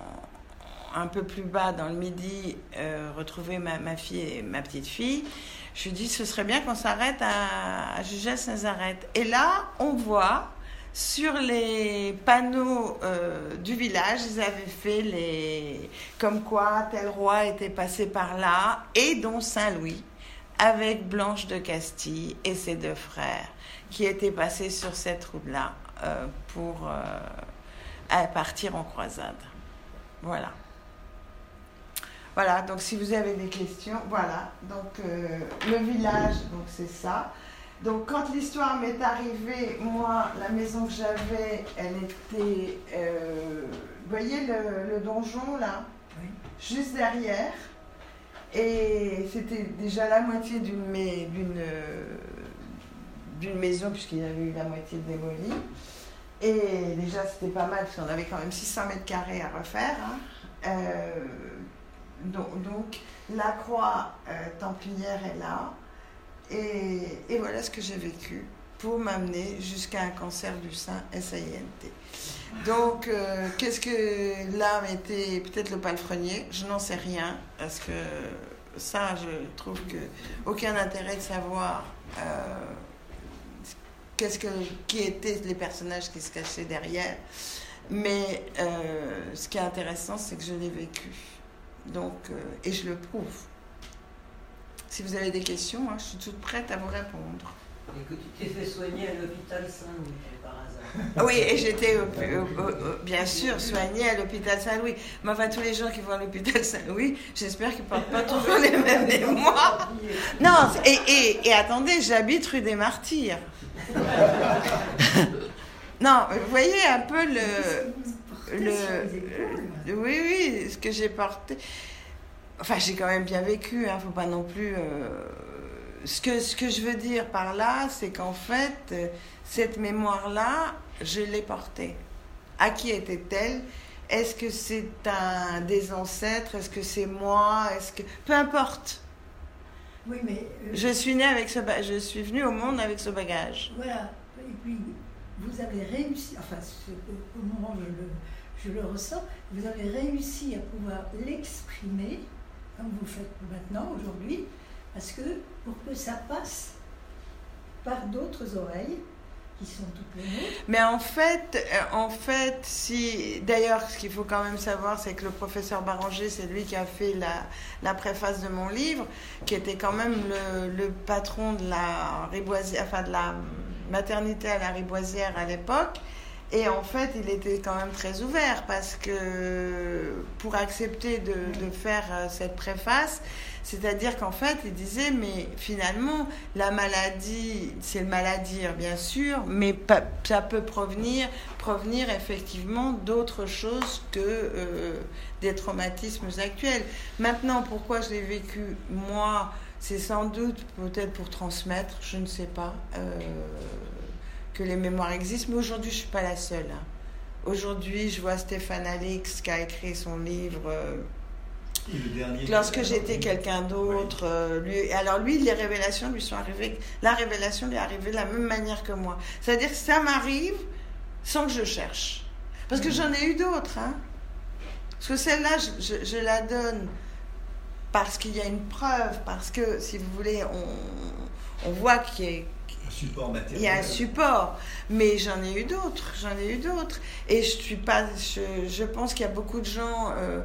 un peu plus bas dans le Midi euh, retrouver ma, ma fille et ma petite fille, je lui dis, ce serait bien qu'on s'arrête à, à Jugès-Nazareth. Et là, on voit... Sur les panneaux euh, du village, ils avaient fait les... comme quoi tel roi était passé par là, et dont Saint-Louis, avec Blanche de Castille et ses deux frères, qui étaient passés sur cette route-là euh, pour euh, partir en croisade. Voilà. Voilà, donc si vous avez des questions, voilà. Donc euh, le village, donc c'est ça. Donc, quand l'histoire m'est arrivée, moi, la maison que j'avais, elle était... Euh, vous voyez le, le donjon, là? Oui. Juste derrière. Et c'était déjà la moitié d'une, d'une, d'une maison, puisqu'il y avait eu la moitié démolie. Et déjà, c'était pas mal, parce qu'on avait quand même six cents mètres carrés à refaire. Hein. Euh, donc, donc, la croix euh, templière est là. Et, et voilà ce que j'ai vécu pour m'amener jusqu'à un cancer du sein, S A I N T. Donc, euh, qu'est-ce que l'âme était? Peut-être le palefrenier, je n'en sais rien, parce que ça, je trouve que aucun intérêt de savoir euh, qu'est-ce que, qui étaient les personnages qui se cachaient derrière. Mais euh, ce qui est intéressant, c'est que je l'ai vécu. Donc, euh, et je le prouve. Si vous avez des questions, hein, je suis toute prête à vous répondre. Et que tu t'es fait soigner à l'hôpital Saint-Louis, par hasard. Oui, et j'étais euh, euh, euh, bien sûr soignée à l'hôpital Saint-Louis. Mais enfin, tous les gens qui vont à l'hôpital Saint-Louis, j'espère qu'ils ne portent pas toujours les mêmes mémoires. Non, et, et, et attendez, j'habite rue des Martyrs. Non, vous voyez un peu le... le, le oui, oui, ce que j'ai porté. Enfin, j'ai quand même bien vécu, hein, faut pas non plus. Euh, ce que ce que je veux dire par là, c'est qu'en fait, euh, cette mémoire-là, je l'ai portée. À qui était-elle? Est-ce que c'est un des ancêtres? Est-ce que c'est moi? Est-ce que peu importe. Oui, mais euh, je suis née avec ce, ba... je suis venue au monde avec ce bagage. Voilà. Et puis vous avez réussi. Enfin, ce, au moment où je le, je le ressens, vous avez réussi à pouvoir l'exprimer comme vous faites maintenant aujourd'hui, parce que pour que ça passe par d'autres oreilles. Qui sont toutes les nôtres. Mais en fait, en fait, si d'ailleurs, ce qu'il faut quand même savoir, c'est que le professeur Baranger, c'est lui qui a fait la, la préface de mon livre, qui était quand même le, le patron de la Riboisière, enfin de la maternité à la Riboisière à l'époque. Et en fait, il était quand même très ouvert parce que pour accepter de, de faire cette préface, c'est-à-dire qu'en fait, il disait, mais finalement, la maladie, c'est le maladie, bien sûr, mais ça peut provenir, provenir effectivement d'autres choses que euh, des traumatismes actuels. Maintenant, pourquoi je l'ai vécu, moi, c'est sans doute peut-être pour transmettre, je ne sais pas, euh, que les mémoires existent, mais aujourd'hui, je ne suis pas la seule. Hein. Aujourd'hui, je vois Stéphane Alix qui a écrit son livre... Euh, Et le dernier, lorsque j'étais quelqu'un d'autre, euh, lui, alors lui, les révélations lui sont arrivées, la révélation lui est arrivée de la même manière que moi. C'est-à-dire que ça m'arrive sans que je cherche. Parce que j'en ai eu d'autres. Hein. Parce que celle-là, je, je, je la donne parce qu'il y a une preuve, parce que, si vous voulez, on, on voit qu'il y a... Support matériel. Il y a un support, mais j'en ai eu d'autres, j'en ai eu d'autres. Et je suis pas, je, je pense qu'il y a beaucoup de gens... Euh,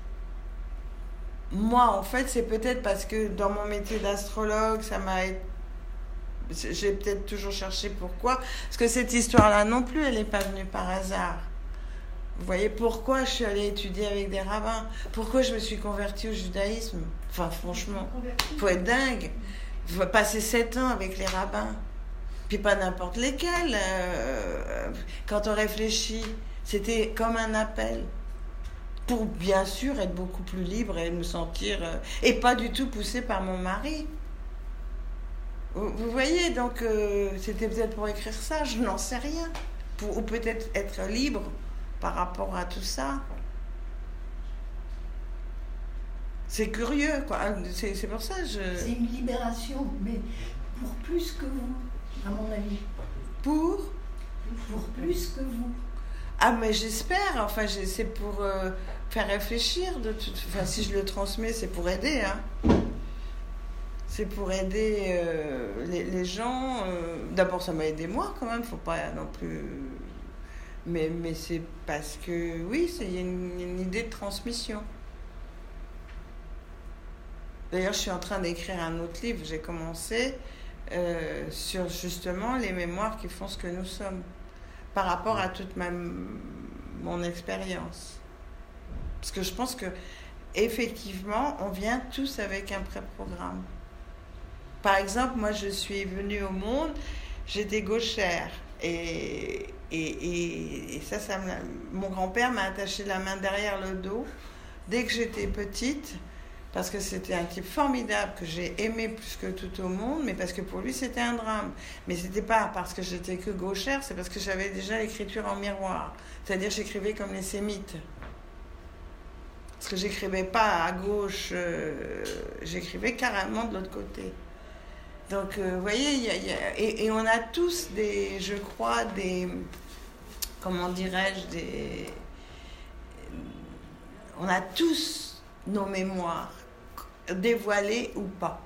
moi, en fait, c'est peut-être parce que dans mon métier d'astrologue, ça m'a... J'ai peut-être toujours cherché pourquoi. Parce que cette histoire-là non plus, elle n'est pas venue par hasard. Vous voyez, pourquoi je suis allée étudier avec des rabbins? Pourquoi je me suis convertie au judaïsme? Enfin, franchement, faut être dingue. Faut passer sept ans avec les rabbins. Puis pas n'importe lesquels. Euh, quand on réfléchit, c'était comme un appel. Pour bien sûr être beaucoup plus libre et me sentir... Euh, et pas du tout poussée par mon mari. Vous, vous voyez, donc euh, c'était peut-être pour écrire ça, je n'en sais rien. Pour, ou peut-être être libre par rapport à tout ça. C'est curieux, quoi. C'est, c'est pour ça que je... C'est une libération, mais pour plus que vous, à mon avis. Pour Pour plus que vous. Ah, mais j'espère. Enfin, c'est pour euh, faire réfléchir. De toute... Enfin, si je le transmets, c'est pour aider. Hein. C'est pour aider euh, les, les gens. Euh... D'abord, ça m'a aidé moi, quand même. Faut pas non plus... Mais, mais c'est parce que, oui, il y a une, une idée de transmission. D'ailleurs, je suis en train d'écrire un autre livre. J'ai commencé euh, sur justement les mémoires qui font ce que nous sommes par rapport à toute ma, mon expérience. Parce que je pense que effectivement, on vient tous avec un pré-programme. Par exemple, moi, je suis venue au monde, j'étais gauchère. Et, et, et, et ça, ça me, mon grand-père m'a attaché la main derrière le dos dès que j'étais petite. Parce que c'était un type formidable que j'ai aimé plus que tout au monde, mais parce que pour lui c'était un drame. Mais c'était pas parce que j'étais que gauchère, c'est parce que j'avais déjà l'écriture en miroir. C'est-à-dire j'écrivais comme les sémites. Parce que j'écrivais pas à gauche, euh, j'écrivais carrément de l'autre côté. Donc vous euh, voyez, y a, y a, et, et on a tous des, je crois, des, comment dirais-je, des, on a tous nos mémoires, dévoilées ou pas.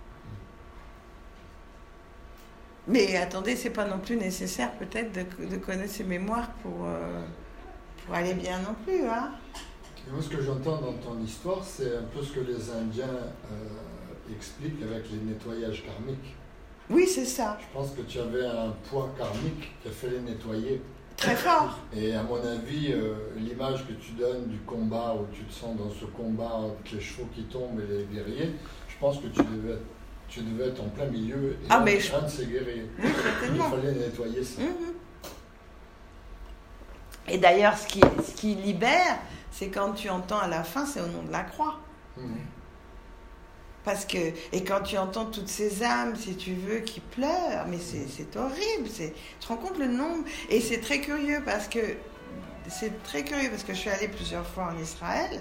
Mais attendez, c'est pas non plus nécessaire peut-être de, de connaître ses mémoires pour, euh, pour aller bien non plus, hein. Et moi, ce que j'entends dans ton histoire, c'est un peu ce que les Indiens euh, expliquent avec les nettoyages karmiques. Oui, c'est ça. Je pense que tu avais un poids karmique qui a fait les nettoyer. Très fort. Et à mon avis, euh, l'image que tu donnes du combat, où tu te sens dans ce combat avec les chevaux qui tombent et les guerriers, je pense que tu devais, tu devais être en plein milieu et ah, un, mais je... un de ces guerriers. Oui, il fallait nettoyer ça. Mm-hmm. Et d'ailleurs, ce qui, ce qui libère, c'est quand tu entends à la fin, c'est au nom de la croix. Mmh. Parce que, et quand tu entends toutes ces âmes, si tu veux, qui pleurent, mais c'est, c'est horrible. C'est, tu te rends compte le nombre. Et c'est très curieux parce que, c'est très curieux parce que je suis allée plusieurs fois en Israël.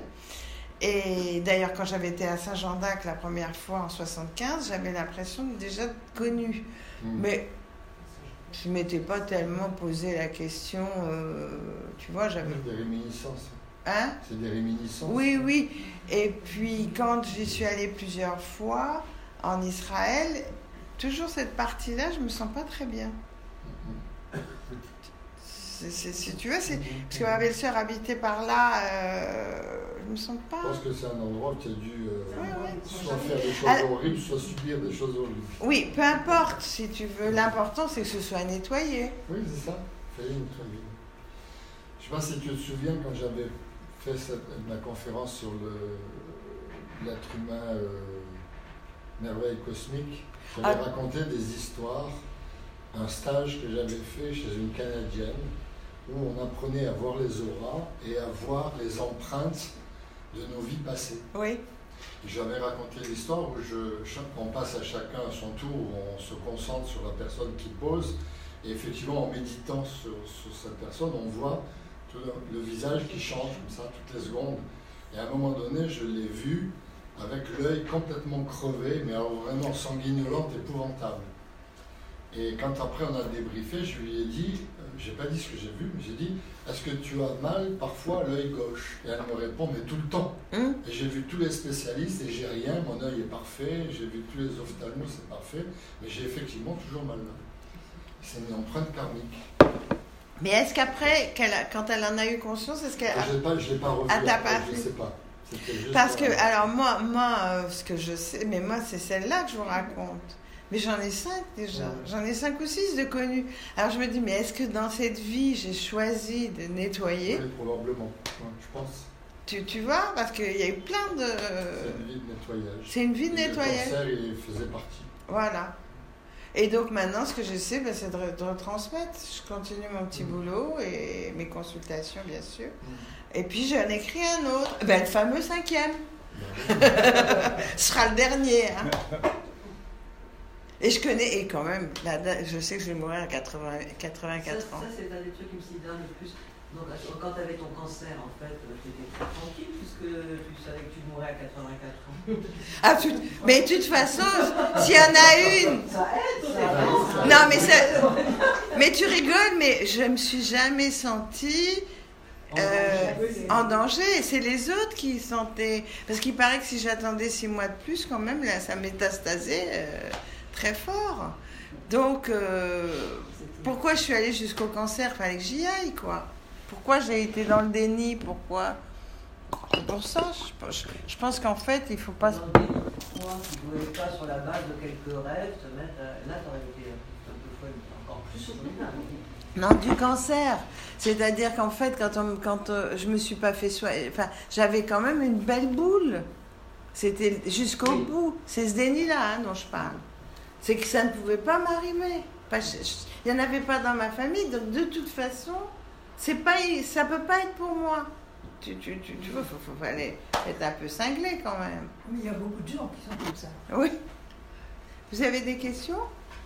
Et d'ailleurs, quand j'avais été à Saint-Jean d'Acre la première fois en soixante-quinze, j'avais l'impression de déjà connue. Mmh. Mais je ne m'étais pas tellement posé la question, euh, tu vois, j'avais... Des réminiscences. Hein? C'est des réminiscences. Oui, oui. Et puis, quand j'y suis allée plusieurs fois en Israël, toujours cette partie-là, je ne me sens pas très bien. Mm-hmm. C'est, c'est, si tu veux, c'est... Parce que ma belle-sœur habitait par là, euh, je ne me sens pas... Je pense que c'est un endroit où tu as dû euh, ouais, ouais. soit faire des choses Alors, horribles, soit subir des choses horribles. Oui, peu importe, si tu veux. L'important, c'est que ce soit nettoyé. Oui, c'est ça. Fallait nettoyer. Je ne sais pas si tu te souviens, quand j'avais fait cette, ma conférence sur le, l'être humain euh, merveille cosmique, j'avais ah. raconté des histoires, un stage que j'avais fait chez une Canadienne, où on apprenait à voir les auras et à voir les empreintes de nos vies passées. Oui. J'avais raconté l'histoire où je, on passe à chacun à son tour, où on se concentre sur la personne qui pose, et effectivement en méditant sur, sur cette personne, on voit tout le, le visage qui change comme ça toutes les secondes. Et à un moment donné, je l'ai vu avec l'œil complètement crevé, mais alors vraiment sanguinolente, épouvantable. Et quand après on a débriefé, je lui ai dit, euh, j'ai pas dit ce que j'ai vu, mais j'ai dit, est-ce que tu as mal parfois à l'œil gauche? Et elle me répond, mais tout le temps. Mmh. Et j'ai vu tous les spécialistes et j'ai rien, mon œil est parfait, j'ai vu tous les ophtalmos, c'est parfait, mais j'ai effectivement toujours mal là. C'est une empreinte karmique. Mais est-ce qu'après, qu'elle a, quand elle en a eu conscience, est-ce qu'elle... Je ne l'ai pas revu, je ne sais pas. Parce que, alors moi, moi euh, ce que je sais, mais moi c'est celle-là que je vous raconte. Mais j'en ai cinq déjà, ouais. J'en ai cinq ou six de connus. Alors je me dis, mais est-ce que dans cette vie, j'ai choisi de nettoyer? Oui, probablement, ouais, je pense. Tu, tu vois, parce qu'il y a eu plein de... C'est une vie de nettoyage. C'est une vie de Et nettoyage. Le cancer, il faisait partie. Voilà. Et donc maintenant, ce que j'essaie, ben, c'est de, re- de retransmettre. Je continue mon petit mmh. boulot et mes consultations, bien sûr. Mmh. Et puis j'en écris un autre, ben, le fameux cinquième. Mmh. Ce sera le dernier. Hein. Et je connais, et quand même, la, je sais que je vais mourir à quatre-vingts, quatre-vingt-quatre ça, ans. Ça, c'est un des trucs qui me sidère le plus. Donc, quand tu avais ton cancer, en fait, tu étais très tranquille, puisque tu savais que tu mourrais à quatre-vingt-quatre ans. Ah, tu, mais de toute façon, s'il y en a une... Ça aide, ça aide. Non, mais, ça, mais tu rigoles, mais je ne me suis jamais sentie... Euh, en danger, c'est les autres qui sentaient... Parce qu'il paraît que si j'attendais six mois de plus, quand même, là, ça métastasait euh, très fort. Donc, euh, pourquoi je suis allée jusqu'au cancer? Il fallait que j'y aille, quoi. Pourquoi j'ai été dans le déni? Pourquoi? C'est pour ça, je, je, je pense qu'en fait, il ne faut pas... Dans le déni, pourquoi tu ne pouvais pas, sur la base de quelques rêves, te mettre... À... Là, tu aurais été un peu folle, encore plus sur le déni. Non, du cancer. C'est-à-dire qu'en fait, quand, on, quand euh, je me suis pas fait soigner, enfin, j'avais quand même une belle boule. C'était jusqu'au oui. bout. C'est ce déni-là hein, dont je parle. C'est que ça ne pouvait pas m'arriver. Il n'y en avait pas dans ma famille, donc de toute façon, c'est pas, ça ne peut pas être pour moi. Tu, tu, tu, tu vois, il faut, faut aller être un peu cinglé quand même. Mais il y a beaucoup de gens qui sont comme ça. Oui. Vous avez des questions?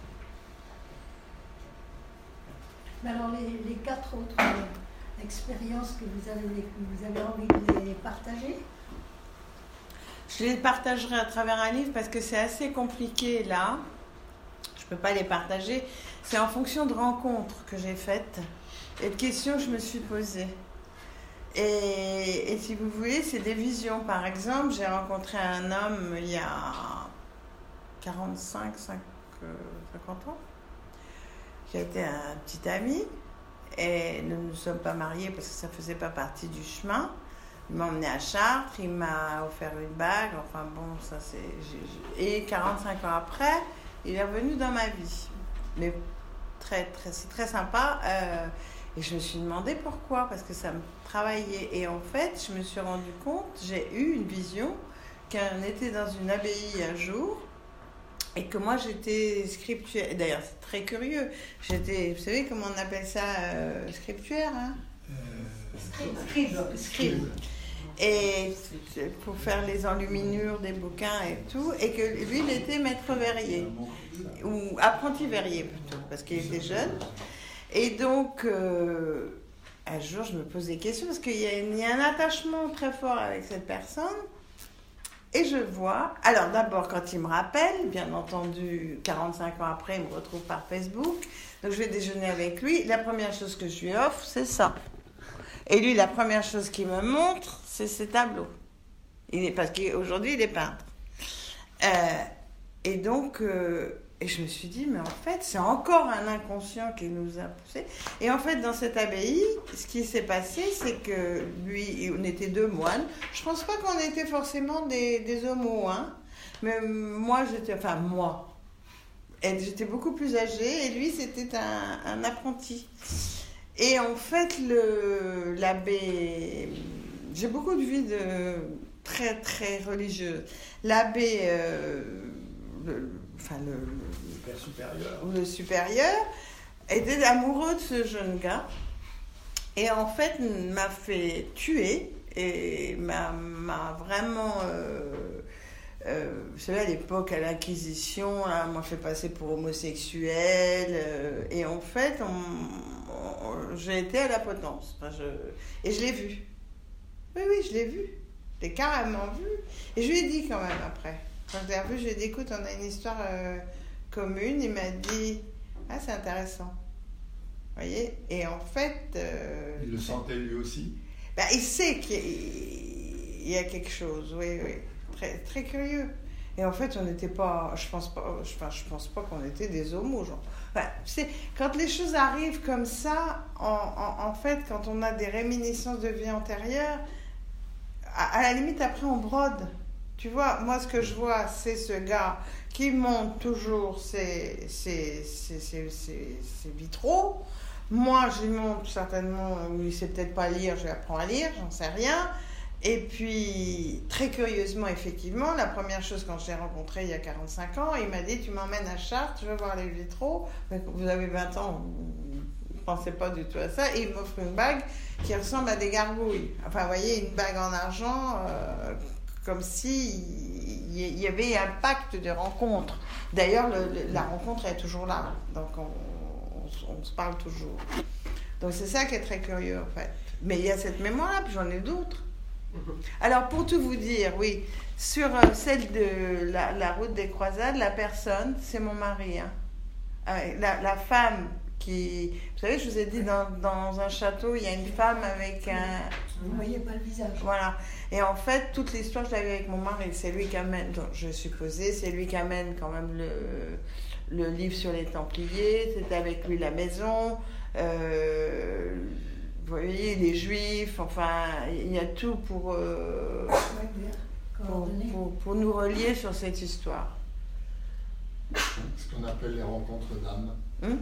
Mais alors, les, les quatre autres euh, expériences que vous avez, que vous avez envie de les partager? Je les partagerai à travers un livre parce que c'est assez compliqué là. Je ne peux pas les partager. C'est en fonction de rencontres que j'ai faites et de questions que je me suis posées. Et, et si vous voulez, c'est des visions. Par exemple, j'ai rencontré un homme il y a quarante-cinq, cinquante ans, qui a été un petit ami, et nous ne nous sommes pas mariés parce que ça ne faisait pas partie du chemin. Il m'a emmené à Chartres, il m'a offert une bague, enfin bon, ça c'est... Et quarante-cinq ans après, il est revenu dans ma vie. Mais très, très, c'est très sympa. Euh, et je me suis demandé pourquoi, parce que ça me travaillait. Et en fait, je me suis rendu compte, j'ai eu une vision, qu'on était dans une abbaye un jour, et que moi j'étais scriptuaire. D'ailleurs, c'est très curieux. J'étais, vous savez comment on appelle ça, euh, scriptuaire, hein? Euh, Scribe. Scribe. Et pour faire les enluminures des bouquins et tout, et que lui, il était maître verrier, ou apprenti verrier plutôt, parce qu'il était jeune. Et donc, euh, un jour, je me pose des questions, parce qu'il y a, il y a un attachement très fort avec cette personne. Et je vois, alors d'abord quand il me rappelle, bien entendu, quarante-cinq ans après, il me retrouve par Facebook, donc je vais déjeuner avec lui, la première chose que je lui offre, c'est ça. Et lui, la première chose qu'il me montre, c'est ses tableaux. Il est, parce qu'aujourd'hui, il est peintre. Euh, et donc, euh, et je me suis dit, mais en fait, c'est encore un inconscient qui nous a poussés. Et en fait, dans cette abbaye, ce qui s'est passé, c'est que lui, on était deux moines. Je pense pas qu'on était forcément des, des homos, hein. Mais moi, j'étais, enfin, moi, et j'étais beaucoup plus âgée, et lui, c'était un, un apprenti. Et en fait, le, l'abbé, j'ai beaucoup de vie de très, très religieuse. L'abbé, euh, le, enfin, le, le père supérieur. le supérieur, était amoureux de ce jeune gars. Et en fait, m'a fait tuer et m'a, m'a vraiment... Euh, euh, vous savez, à l'époque, à l'Inquisition, là, m'a fait passer pour homosexuel. Euh, et en fait, on, on, j'ai été à la potence. Enfin, je, et je l'ai vu. Oui, oui, je l'ai vu. Je l'ai carrément vu. Et je lui ai dit quand même après. Quand je l'ai revu, je lui ai dit, écoute, on a une histoire euh, commune. Il m'a dit, ah, c'est intéressant. Vous voyez? Et en fait... Euh, il le sentait lui aussi? Ben, il sait qu'il y a quelque chose, oui, oui. Très, très curieux. Et en fait, on n'était pas... Je pense pas, je, enfin, je pense pas qu'on était des homos, genre. Enfin, c'est, quand les choses arrivent comme ça, en, en, en fait, quand on a des réminiscences de vie antérieure, à, à la limite, après, on brode. Tu vois, moi, ce que je vois, c'est ce gars qui monte toujours ses, ses, ses, ses, ses, ses vitraux. Moi, je lui montre certainement, il ne sait peut-être pas lire, je lui apprends à lire, j'en sais rien. Et puis, très curieusement, effectivement, la première chose quand je l'ai rencontré il y a quarante-cinq ans, il m'a dit, tu m'emmènes à Chartres, je veux voir les vitraux. Vous avez vingt ans, vous ne pensez pas du tout à ça. Et il m'offre une bague qui ressemble à des gargouilles. Enfin, vous voyez, une bague en argent, euh, comme si il y avait un pacte de rencontre. D'ailleurs, le, le, la rencontre est toujours là. Donc, on, on, on se parle toujours. Donc, c'est ça qui est très curieux, en fait. Mais il y a cette mémoire-là, puis j'en ai d'autres. Alors, pour tout vous dire, oui, sur euh, celle de la, la route des croisades, la personne, c'est mon mari. Hein. Euh, la, la femme qui... Vous savez, je vous ai dit, dans, dans un château, il y a une femme avec un... Vous ne voyez pas le visage. Voilà. Et en fait, toute l'histoire, je l'avais avec mon mari. C'est lui qui amène, donc, je supposais, c'est lui qui amène quand même le, le livre sur les Templiers. C'était avec lui la maison. Euh, vous voyez, les Juifs, enfin, il y a tout pour, euh, pour, pour, pour nous relier sur cette histoire. Ce qu'on appelle les rencontres d'âmes. Hum?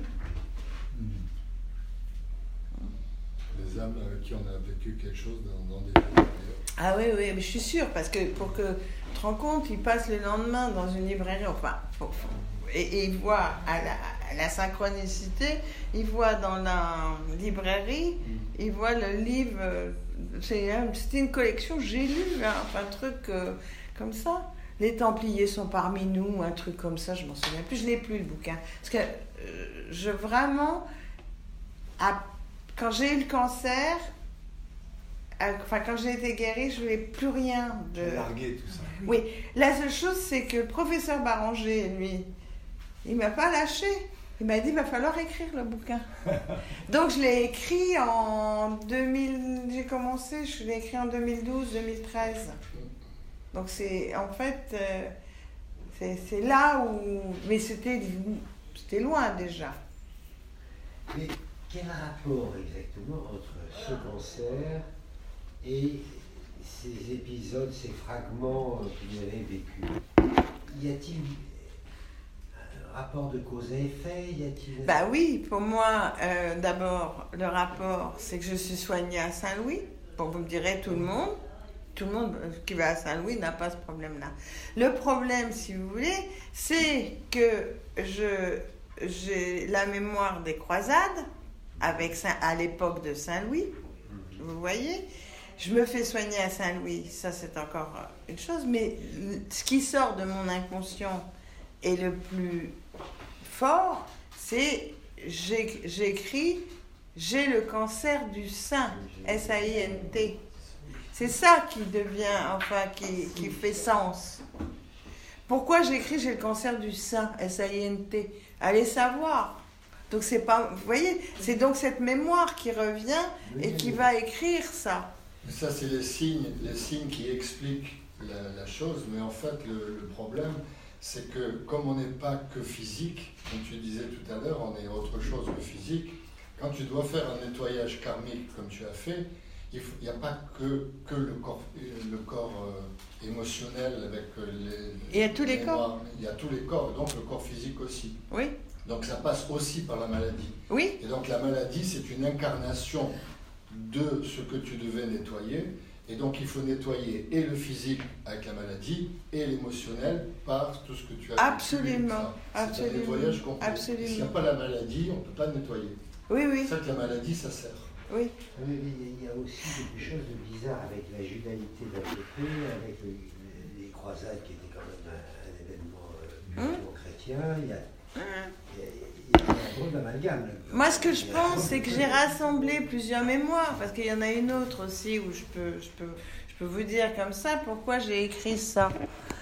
Les âmes avec qui on a vécu quelque chose dans, dans des lieux. Ah oui, oui, mais je suis sûre, parce que pour que tu te rends compte, il passe le lendemain dans une librairie, enfin, faut, faut, et, et il voit à la, à la synchronicité, il voit dans la librairie, mm. il voit le livre, c'est, c'était une collection, j'ai lu, hein, enfin, un truc euh, comme ça. Les Templiers sont parmi nous, un truc comme ça, je m'en souviens plus, je l'ai plus le bouquin. Parce que euh, je vraiment, à, quand j'ai eu le cancer, à, enfin quand j'ai été guérie, je voulais plus rien de... J'ai largué tout ça. Oui, la seule chose c'est que le professeur Baranger, lui, il m'a pas lâché. Il m'a dit, il va falloir écrire le bouquin. Donc je l'ai écrit en deux mille, j'ai commencé, je l'ai écrit en deux mille douze deux mille treize. Donc c'est, en fait, euh, c'est, c'est là où... Mais c'était, c'était loin déjà. Mais quel rapport exactement entre ce cancer et ces épisodes, ces fragments que vous avez vécus? Y a-t-il un rapport de cause à effet? Y a-t-il... Bah oui, pour moi, euh, d'abord, le rapport, c'est que je suis soignée à Saint-Louis. Bon, vous me direz, tout le monde. Tout le monde qui va à Saint-Louis n'a pas ce problème-là. Le problème, si vous voulez, c'est que je, j'ai la mémoire des croisades, avec, à l'époque de Saint-Louis, vous voyez, je me fais soigner à Saint-Louis, ça c'est encore une chose, mais ce qui sort de mon inconscient et le plus fort, c'est j'ai, j'écris j'ai le cancer du sein, S A I N T. C'est ça qui devient, enfin, qui, qui fait sens. Pourquoi j'écris j'ai le cancer du sein, S A I N T? Allez savoir. Donc c'est pas, vous voyez, c'est donc cette mémoire qui revient et qui va écrire ça. Ça, c'est les signes, les signes qui expliquent la, la chose, mais en fait, le, le problème, c'est que comme on n'est pas que physique, comme tu disais tout à l'heure, on est autre chose que physique. Quand tu dois faire un nettoyage karmique comme tu as fait, il n'y a pas que, que le corps, le corps euh, émotionnel avec les... Il y a tous les corps. Il y a tous les corps, donc le corps physique aussi. Oui. Donc ça passe aussi par la maladie. Oui. Et donc la maladie, c'est une incarnation de ce que tu devais nettoyer. Et donc il faut nettoyer et le physique avec la maladie et l'émotionnel par tout ce que tu as. Absolument. C'est Absolument. un nettoyage complet. Absolument. S'il n'y a pas la maladie, on ne peut pas nettoyer. Oui, oui. C'est ça que la maladie, ça sert. Oui. Oui, il y a aussi quelque chose de bizarre avec la judaïté d'un côté, avec le, les croisades qui étaient quand même un, un événement euh, hum. chrétien. Il y a, hum. il y a, il y a un drôle d'amalgame. Moi, ce que je pense, c'est que j'ai rassemblé plusieurs mémoires, parce qu'il y en a une autre aussi où je peux, je peux, je peux vous dire comme ça pourquoi j'ai écrit ça.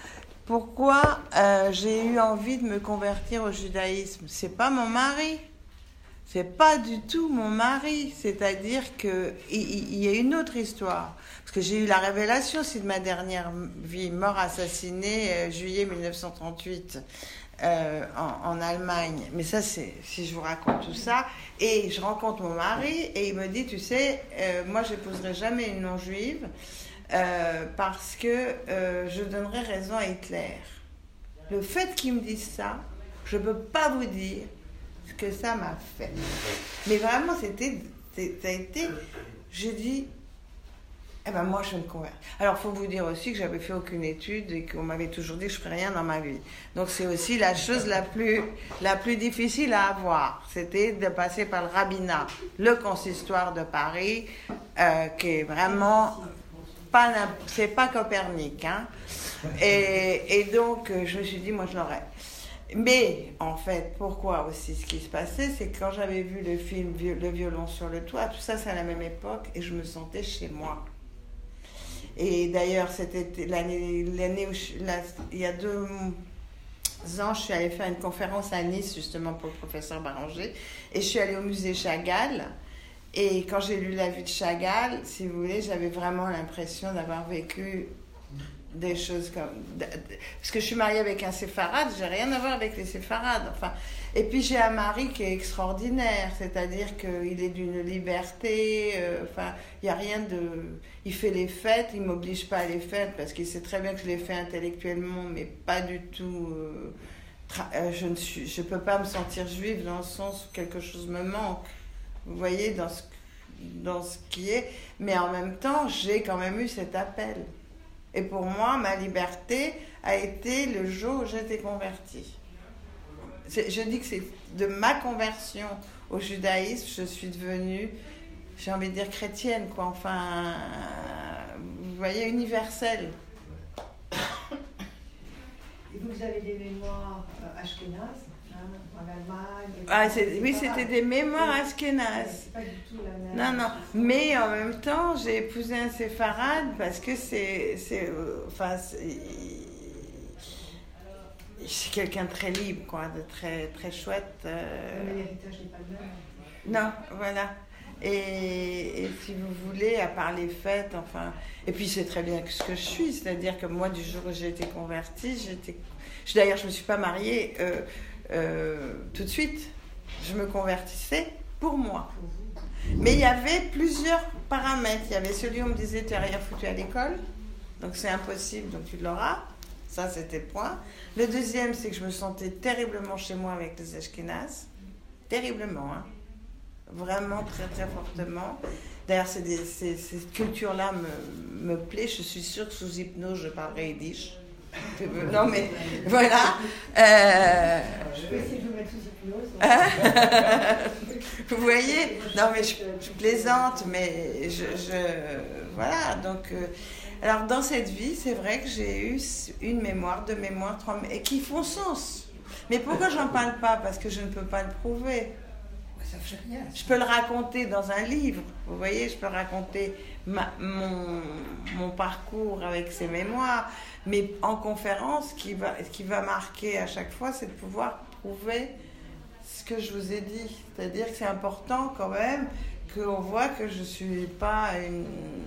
Pourquoi euh, j'ai eu envie de me convertir au judaïsme. C'est pas mon mari. C'est pas du tout mon mari, c'est-à-dire que il, il y a une autre histoire. Parce que j'ai eu la révélation aussi de ma dernière vie, mort assassinée, euh, juillet mille neuf cent trente-huit, euh, en, en Allemagne. Mais ça, c'est si je vous raconte tout ça. Et je rencontre mon mari et il me dit, tu sais, euh, moi, j'épouserai jamais une non-juive euh, parce que euh, je donnerai raison à Hitler. Le fait qu'il me dise ça, je peux pas vous dire ce que ça m'a fait. Mais vraiment, c'était, ça a été, j'ai dit, eh ben moi, je me convertis. Alors, il faut vous dire aussi que j'avais fait aucune étude et qu'on m'avait toujours dit que je ne ferais rien dans ma vie. Donc, c'est aussi la chose la plus, la plus difficile à avoir. C'était de passer par le rabbinat, le consistoire de Paris, euh, qui est vraiment pas, c'est pas Copernic, hein. Et, et donc, je me suis dit, moi, je l'aurais. Mais, en fait, pourquoi aussi ce qui se passait, c'est que quand j'avais vu le film Le violon sur le toit, tout ça, c'est à la même époque, et je me sentais chez moi. Et d'ailleurs, c'était l'année, l'année où, je, la, il y a deux ans, je suis allée faire une conférence à Nice, justement, pour le professeur Baranger, et je suis allée au musée Chagall, et quand j'ai lu La vie de Chagall, si vous voulez, j'avais vraiment l'impression d'avoir vécu des choses comme... Parce que je suis mariée avec un séfarade, j'ai rien à voir avec les séfarades. Enfin, et puis j'ai un mari qui est extraordinaire, c'est-à-dire qu'il est d'une liberté, euh, enfin, il n'y a rien de... Il fait les fêtes, il ne m'oblige pas à les fêtes, parce qu'il sait très bien que je les fais intellectuellement, mais pas du tout... Euh, tra... euh, je ne suis... je peux pas me sentir juive dans le sens où quelque chose me manque. Vous voyez, dans ce, dans ce qui est... Mais en même temps, j'ai quand même eu cet appel. Et pour moi, ma liberté a été le jour où j'étais convertie. C'est, je dis que c'est de ma conversion au judaïsme, je suis devenue, j'ai envie de dire chrétienne, quoi. Enfin, vous voyez, universelle. Et vous avez des mémoires euh, ashkénazes, hein, en Allemagne. Ah, c'est, oui, c'était des mémoires ashkénazes. C'est pas du tout la même. Non, non. Mais en même temps, j'ai épousé un séfarade parce que c'est, c'est, euh, enfin, c'est, c'est quelqu'un de très libre, quoi, de très, très chouette. Euh... Mais l'héritage n'est pas le même. Non, voilà. Et, et si vous voulez, à part les fêtes, enfin... Et puis c'est très bien ce que je suis, c'est-à-dire que moi, du jour où j'ai été convertie, j'étais... Je, d'ailleurs, je ne me suis pas mariée euh, euh, tout de suite. Je me convertissais pour moi. Mais il y avait plusieurs paramètres. Il y avait celui où on me disait, tu n'as rien foutu à l'école, donc c'est impossible, donc tu l'auras. Ça, c'était le point. Le deuxième, c'est que je me sentais terriblement chez moi avec les Ashkénazes. Terriblement, hein. Vraiment très très fortement. D'ailleurs, c'est des, c'est, cette culture-là me, me plaît. Je suis sûre que sous hypnose, je parlerai yiddish. Non, mais voilà. Euh... Je vais essayer de vous mettre sous hypnose. Vous voyez? Non, mais je, je plaisante, mais je. je voilà, donc. Euh, alors, dans cette vie, c'est vrai que j'ai eu une mémoire, deux mémoires, trois mémoires, et qui font sens. Mais pourquoi j'en parle pas? Parce que je ne peux pas le prouver. Ça fait rien. Je peux le raconter dans un livre, vous voyez, je peux raconter ma, mon, mon parcours avec ces mémoires, mais en conférence, ce qui va, ce qui va marquer à chaque fois, c'est de pouvoir prouver ce que je vous ai dit. C'est-à-dire que c'est important quand même qu'on voit que je ne suis pas une...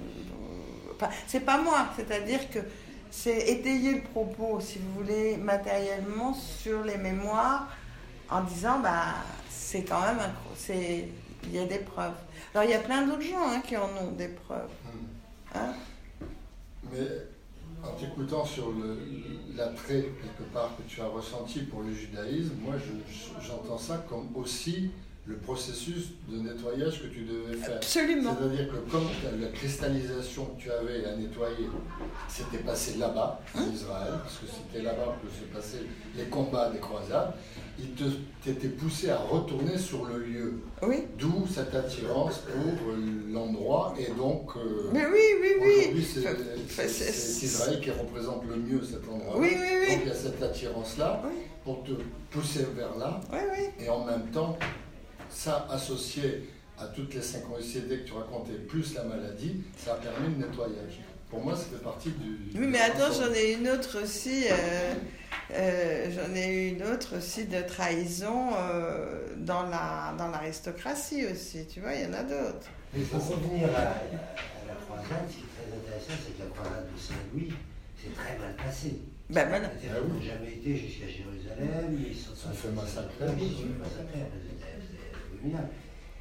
Enfin, c'est pas moi, c'est-à-dire que c'est étayer le propos, si vous voulez, matériellement sur les mémoires, en disant, bah, c'est quand même un... C'est, il y a des preuves. Alors, il y a plein d'autres gens hein, qui en ont des preuves. Hein? Mais en t'écoutant sur le, l'attrait, quelque part, que tu as ressenti pour le judaïsme, moi, je, j'entends ça comme aussi le processus de nettoyage que tu devais faire. Absolument. C'est-à-dire que comme la cristallisation que tu avais à nettoyer s'était passé là-bas, en hein? Israël, parce que c'était là-bas que se passaient les combats des croisades, il te, t'était poussé à retourner sur le lieu. Oui. D'où cette attirance pour l'endroit. Et donc, euh, mais oui, oui, oui. aujourd'hui, c'est, c'est, c'est, c'est Israël qui représente le mieux cet endroit. Oui, oui, oui. Donc, il y a cette attirance-là oui. pour te pousser vers là. Oui, oui. Et en même temps, ça associé à toutes les synchronicités que tu racontais, plus la maladie, ça a permis le nettoyage. Pour moi, ça fait partie du... Oui, mais attends, j'en ai une autre aussi, euh, euh, j'en ai eu une autre aussi de trahison euh, dans, la, dans l'aristocratie aussi, tu vois, il y en a d'autres. Mais pour revenir à, à la croisade, ce qui est très intéressant, c'est que la croisade de Saint-Louis, c'est très mal passé. Ben voilà. C'est-à-dire qu'ils n'ont jamais été jusqu'à Jérusalem, ils sont fait massacrer. Ils sont fait massacrer, c'est abominable.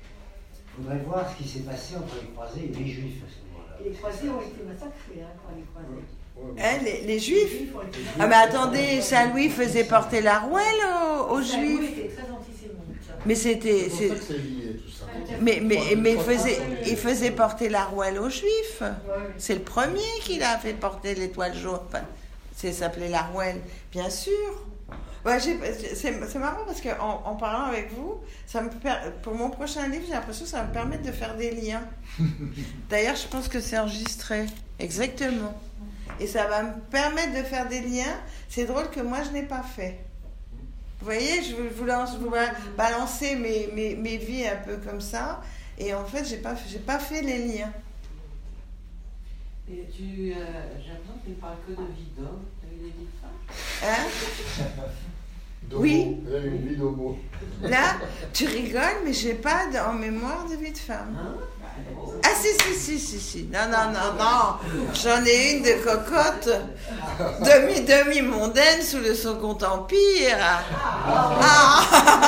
Il faudrait voir ce qui s'est passé entre les croisés et les juifs à ce moment-là. Les croisés ont été massacrés hein, par les croisés. Hein, les, les juifs? Ah mais attendez, Saint-Louis faisait porter la rouelle aux, aux Saint-Louis juifs. était très antisémite. Mais c'était... C'est pour ça que c'est lié tout ça. Mais, mais, mais il, faisait, il faisait porter la rouelle aux juifs. C'est le premier qui l'a fait porter l'étoile jaune. Enfin, c'est s'appelait la rouelle, bien sûr. Ouais, j'ai, c'est, c'est marrant parce qu'en en parlant avec vous, ça me per, pour mon prochain livre, j'ai l'impression que ça va me permettre de faire des liens. D'ailleurs, je pense que c'est enregistré. Exactement. Et ça va me permettre de faire des liens. C'est drôle que moi, je n'ai pas fait. Vous voyez, je vous, lance, vous balancer mes, mes, mes vies un peu comme ça. Et en fait, je n'ai pas, j'ai pas fait les liens. Et tu, euh, j'ai l'impression que tu ne parles que de vie d'homme. Tu as eu des vies de femmes Hein? D'homo. Oui. Il y a une vie d'homo. Là, tu rigoles, mais j'ai pas de, en mémoire de vie de femme. Hein? Ah si, si, si, si, si. Non, non, non, non. J'en ai une de cocotte, demi-demi-mondaine sous le Second Empire. Ah.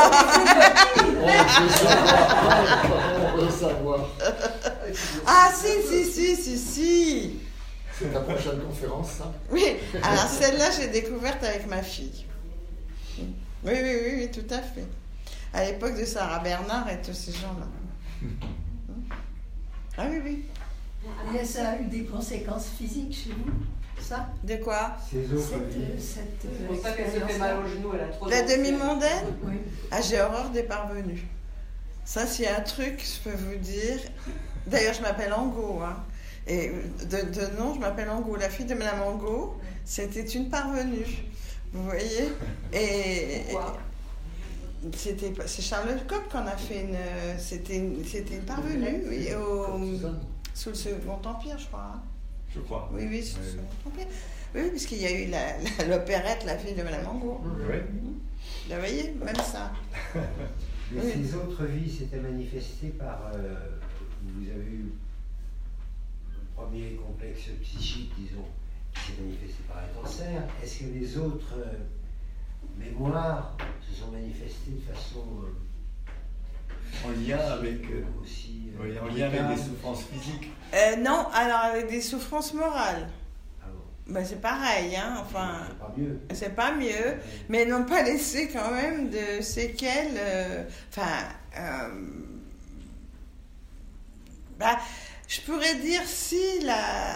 On veut savoir. Ah si, si, si, si, si. C'est ta prochaine conférence, ça? Oui, alors celle-là, j'ai découverte avec ma fille. Oui, oui, oui, oui, tout à fait. À l'époque de Sarah Bernard et tous ces gens-là. Ah oui, oui. Et ça a eu des conséquences physiques chez vous, ça? De quoi? Ces autres Cette, vies. cette, C'est pour ça qu'elle se fait mal au genou, elle a trop La de- demi-mondaine? Oui. Ah, j'ai horreur des parvenus. Ça, s'il y a un truc, je peux vous dire. D'ailleurs, je m'appelle Angot. Hein. Et de, de nom, je m'appelle Angot. La fille de Madame Angot, c'était une parvenue. Vous voyez? Et. Pourquoi? C'était, c'est Charles Leclerc qu'on a fait une. C'était une, c'était une parvenue, oui, au, sous le Second Empire, je crois. Hein. Je crois. Oui, oui, sous Oui, le oui. Second Empire. Oui, puisqu'il y a eu la, la, l'opérette La fille de Madame Angot. Oui. Vous voyez, même ça. Mais Oui. ces autres vies s'étaient manifestées par. Euh, vous avez eu le premier complexe psychique, disons, qui s'est manifesté par un cancer. Est-ce que les autres euh, mémoires se sont manifestées de façon euh, En lien avec, euh, aussi. Euh, oui, en lien avec des souffrances physiques. Euh, non, alors avec des souffrances morales. Ah bon, Ben, c'est pareil, hein, enfin, c'est pas mieux. c'est pas mieux, mais n'ont pas laissé quand même de séquelles. euh, Enfin, euh, bah, je pourrais dire si la,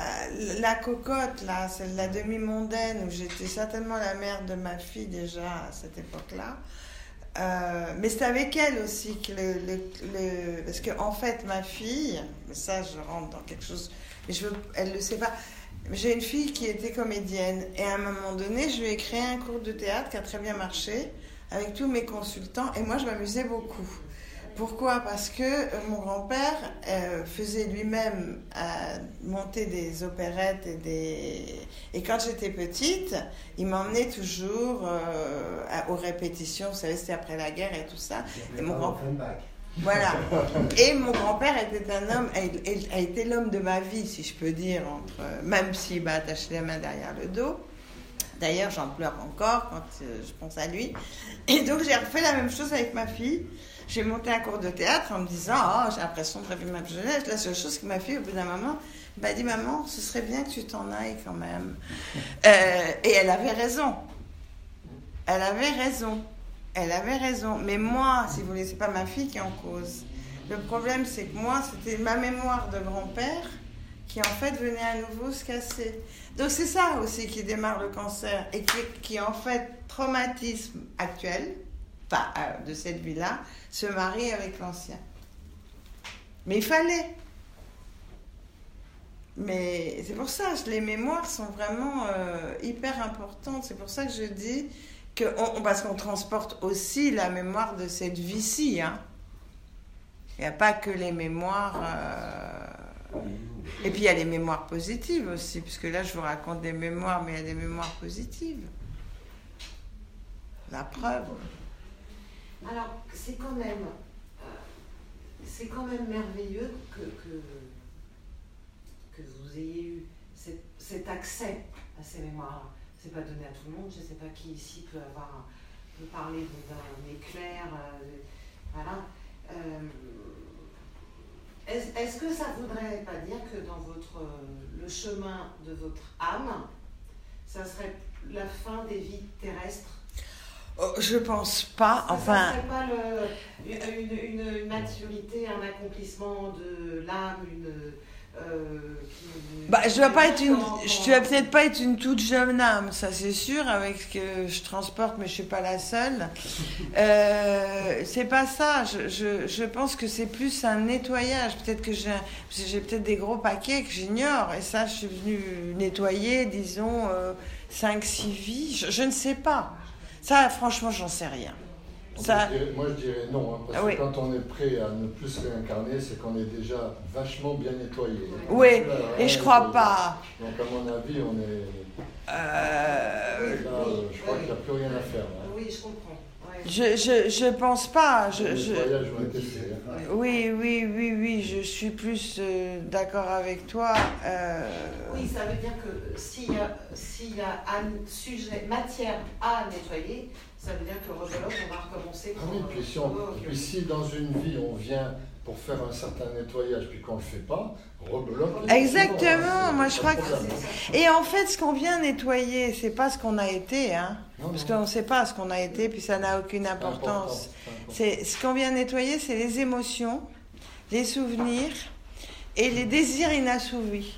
la cocotte, là, celle la demi-mondaine, où j'étais certainement la mère de ma fille déjà à cette époque-là. Euh, mais c'est avec elle aussi que le... le, le parce qu'en en fait, ma fille, mais ça, je rentre dans quelque chose, mais je veux, elle ne le sait pas. J'ai une fille qui était comédienne, et à un moment donné, je lui ai créé un cours de théâtre qui a très bien marché, avec tous mes consultants, et moi, je m'amusais beaucoup. Pourquoi ? Parce que mon grand-père euh, faisait lui-même euh, monter des opérettes et des... Et quand j'étais petite, il m'emmenait toujours euh, à, aux répétitions. Vous savez, c'était après la guerre et tout ça. Et mon grand... Voilà. Et mon grand-père était un homme, a, a été l'homme de ma vie, si je peux dire, entre, même s'il m'a attaché la main derrière le dos. D'ailleurs, j'en pleure encore quand euh, je pense à lui. Et donc, j'ai refait la même chose avec ma fille. J'ai monté un cours de théâtre en me disant « Oh, j'ai l'impression de rêver ma jeunesse ». La seule chose que ma fille, au bout d'un moment, m'a dit « Maman, ce serait bien que tu t'en ailles quand même. Euh, » Et elle avait raison. Elle avait raison. Elle avait raison. Mais moi, si vous voulez, c'est pas ma fille qui est en cause. Le problème, c'est que moi, c'était ma mémoire de grand-père qui, en fait, venait à nouveau se casser. Donc, c'est ça aussi qui démarre le cancer et qui, qui en fait, traumatisme actuel, enfin, de cette vie-là, se marie avec l'ancien. Mais il fallait. Mais c'est pour ça, les mémoires sont vraiment euh, hyper importantes. C'est pour ça que je dis que, on, parce qu'on transporte aussi la mémoire de cette vie-ci. Hein. Il n'y a pas que les mémoires... Euh... Et puis il y a les mémoires positives aussi, puisque là je vous raconte des mémoires, mais il y a des mémoires positives. La preuve. Alors, c'est quand même, euh, c'est quand même merveilleux que, que, que vous ayez eu cet, cet accès à ces mémoires. C'est pas donné à tout le monde. Je ne sais pas qui ici peut avoir peut parler d'un éclair. Euh, voilà. Euh, est-ce, est-ce que ça voudrait pas dire que dans votre le chemin de votre âme, ça serait la fin des vies terrestres? Oh, je pense pas, enfin... Ça serait pas le, une, une, une maturité, un accomplissement de l'âme, une... Euh, qui, bah, je dois pas être une... Je dois peut-être pas être une toute jeune âme, ça c'est sûr, avec ce que je transporte, mais je suis pas la seule. Euh, c'est pas ça, je, je, je pense que c'est plus un nettoyage. Peut-être que j'ai, j'ai peut-être des gros paquets que j'ignore, et ça, je suis venue nettoyer, disons, euh, cinq six vies, je, je ne sais pas. Ça, franchement, j'en sais rien. Ça... Je dirais, moi, je dirais non, hein, parce oui. que quand on est prêt à ne plus se réincarner, c'est qu'on est déjà vachement bien nettoyé. Oui, et je crois pas. Donc, à mon avis, on est... Euh... Là, oui, je crois oui. qu'il n'y a plus rien à faire. Hein. Oui, je comprends. Ouais. Je, je, je pense pas. Je, Les je... nettoyages ont été faits. Hein. Oui, oui, oui, oui, je suis plus euh, d'accord avec toi. Euh... Oui, ça veut dire que s'il y a, s'il y a un sujet, matière à nettoyer, ça veut dire que le rebelote, on va recommencer. Pour, ah oui, puis si, on, oh, okay. puis si dans une vie on vient pour faire un certain nettoyage, puis qu'on ne le fait pas, rebelote. Exactement, moi je crois que... Et en fait, ce qu'on vient nettoyer, c'est pas ce qu'on a été, hein. Non, parce qu'on ne sait pas ce qu'on a été, puis ça n'a aucune importance. C'est, ce qu'on vient nettoyer, c'est les émotions, les souvenirs et les désirs inassouvis.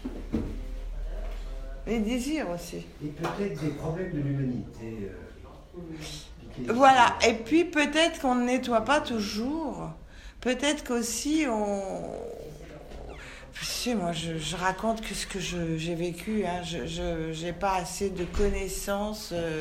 Les désirs aussi. Et peut-être des problèmes de l'humanité. Euh, voilà, et puis peut-être qu'on ne nettoie pas toujours. Peut-être qu'aussi on... Je sais, moi, je, je raconte que ce que je, j'ai vécu. Hein. Je n'ai pas assez de connaissances. Euh...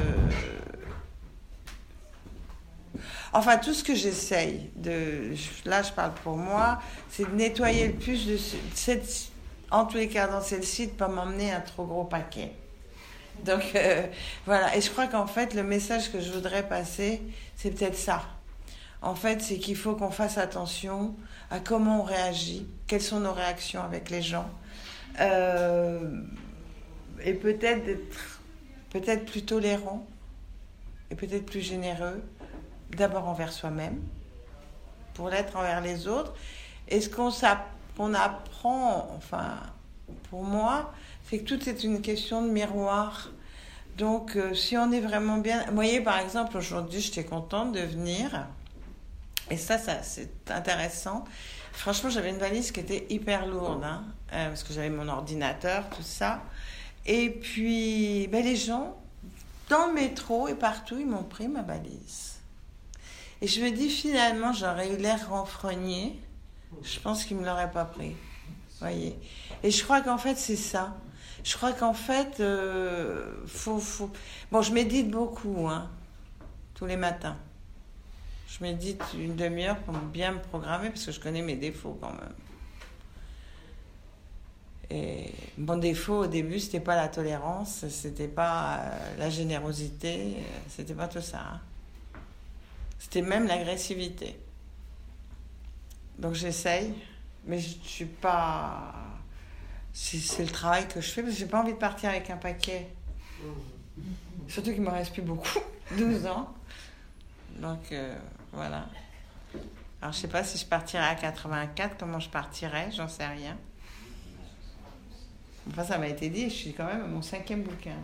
Enfin, tout ce que j'essaye, de, là je parle pour moi, c'est de nettoyer le plus de cette... En tous les cas, dans celle-ci, de ne pas m'emmener un trop gros paquet. Donc, euh, voilà. Et je crois qu'en fait, le message que je voudrais passer, c'est peut-être ça. En fait, c'est qu'il faut qu'on fasse attention à comment on réagit, quelles sont nos réactions avec les gens. Euh, et peut-être d'être peut-être plus tolérant et peut-être plus généreux, d'abord envers soi-même, pour l'être envers les autres. Et ce qu'on, qu'on apprend, enfin, pour moi, c'est que tout est une question de miroir. Donc, euh, si on est vraiment bien... Vous voyez, par exemple, aujourd'hui, j'étais contente de venir... Et ça, ça, c'est intéressant. Franchement, j'avais une valise qui était hyper lourde, hein, euh, parce que j'avais mon ordinateur, tout ça. Et puis, ben, les gens, dans le métro et partout, ils m'ont pris ma valise. Et je me dis, finalement, j'aurais eu l'air renfrogné. Je pense qu'ils ne me l'auraient pas pris. Voyez. Et je crois qu'en fait, c'est ça. Je crois qu'en fait, euh, faut, faut... Bon, je médite beaucoup, hein, tous les matins. Je médite une demi-heure pour bien me programmer, parce que je connais mes défauts quand même. Et mon défaut au début, c'était pas la tolérance, c'était pas euh, la générosité, c'était pas tout ça. Hein. C'était même l'agressivité. Donc j'essaye, mais je, je suis pas... C'est, c'est le travail que je fais, parce que j'ai pas envie de partir avec un paquet. Surtout qu'il me reste plus beaucoup, douze ans. Donc euh, voilà. Alors je sais pas si je partirais à quatre-vingt-quatre, comment je partirais, j'en sais rien. Enfin, ça m'a été dit, je suis quand même à mon cinquième bouquin.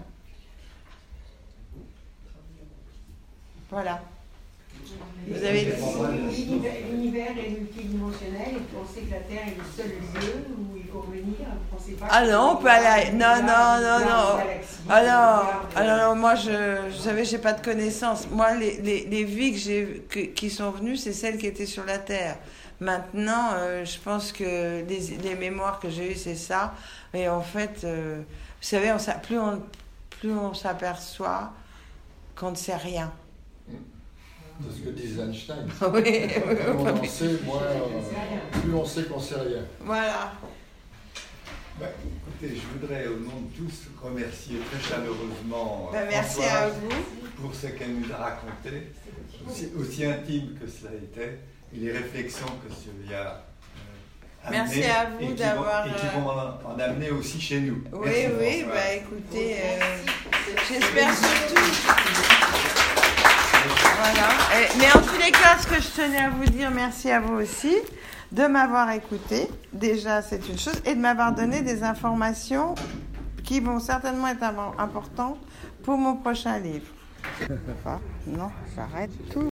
Voilà. Vous avez L'univers, l'univers est multidimensionnel et vous pensez que la Terre est le seul lieu où il faut revenir. Vous pensez pas ah non, on peut aller. Non, non, non, non. Alors, alors, alors moi, je, vous savez, j'ai pas de connaissances. Moi, les, les, les vies que j'ai, que, qui sont venues, c'est celles qui étaient sur la Terre. Maintenant, euh, je pense que les, les mémoires que j'ai eues, c'est ça. Mais en fait, euh, vous savez, on, plus, on, plus on s'aperçoit qu'on ne sait rien. C'est ce que disait Einstein. Oui, plus on en sait, moins, euh, plus on sait qu'on ne sait rien. Voilà. Ben, écoutez, je voudrais au nom de tous remercier très chaleureusement ben, merci Françoise à vous pour ce qu'elle nous a raconté, aussi, aussi intime que cela était, et les réflexions que cela a euh, amenées. Merci à vous et qui d'avoir... vont, et qui vont en, en amener aussi chez nous. Oui, merci, oui, Françoise. bah écoutez, euh, j'espère surtout... Voilà. Et, mais en tous les cas, ce que je tenais à vous dire, merci à vous aussi de m'avoir écouté. Déjà, c'est une chose. Et de m'avoir donné des informations qui vont certainement être importantes pour mon prochain livre. Ah, non, j'arrête tout.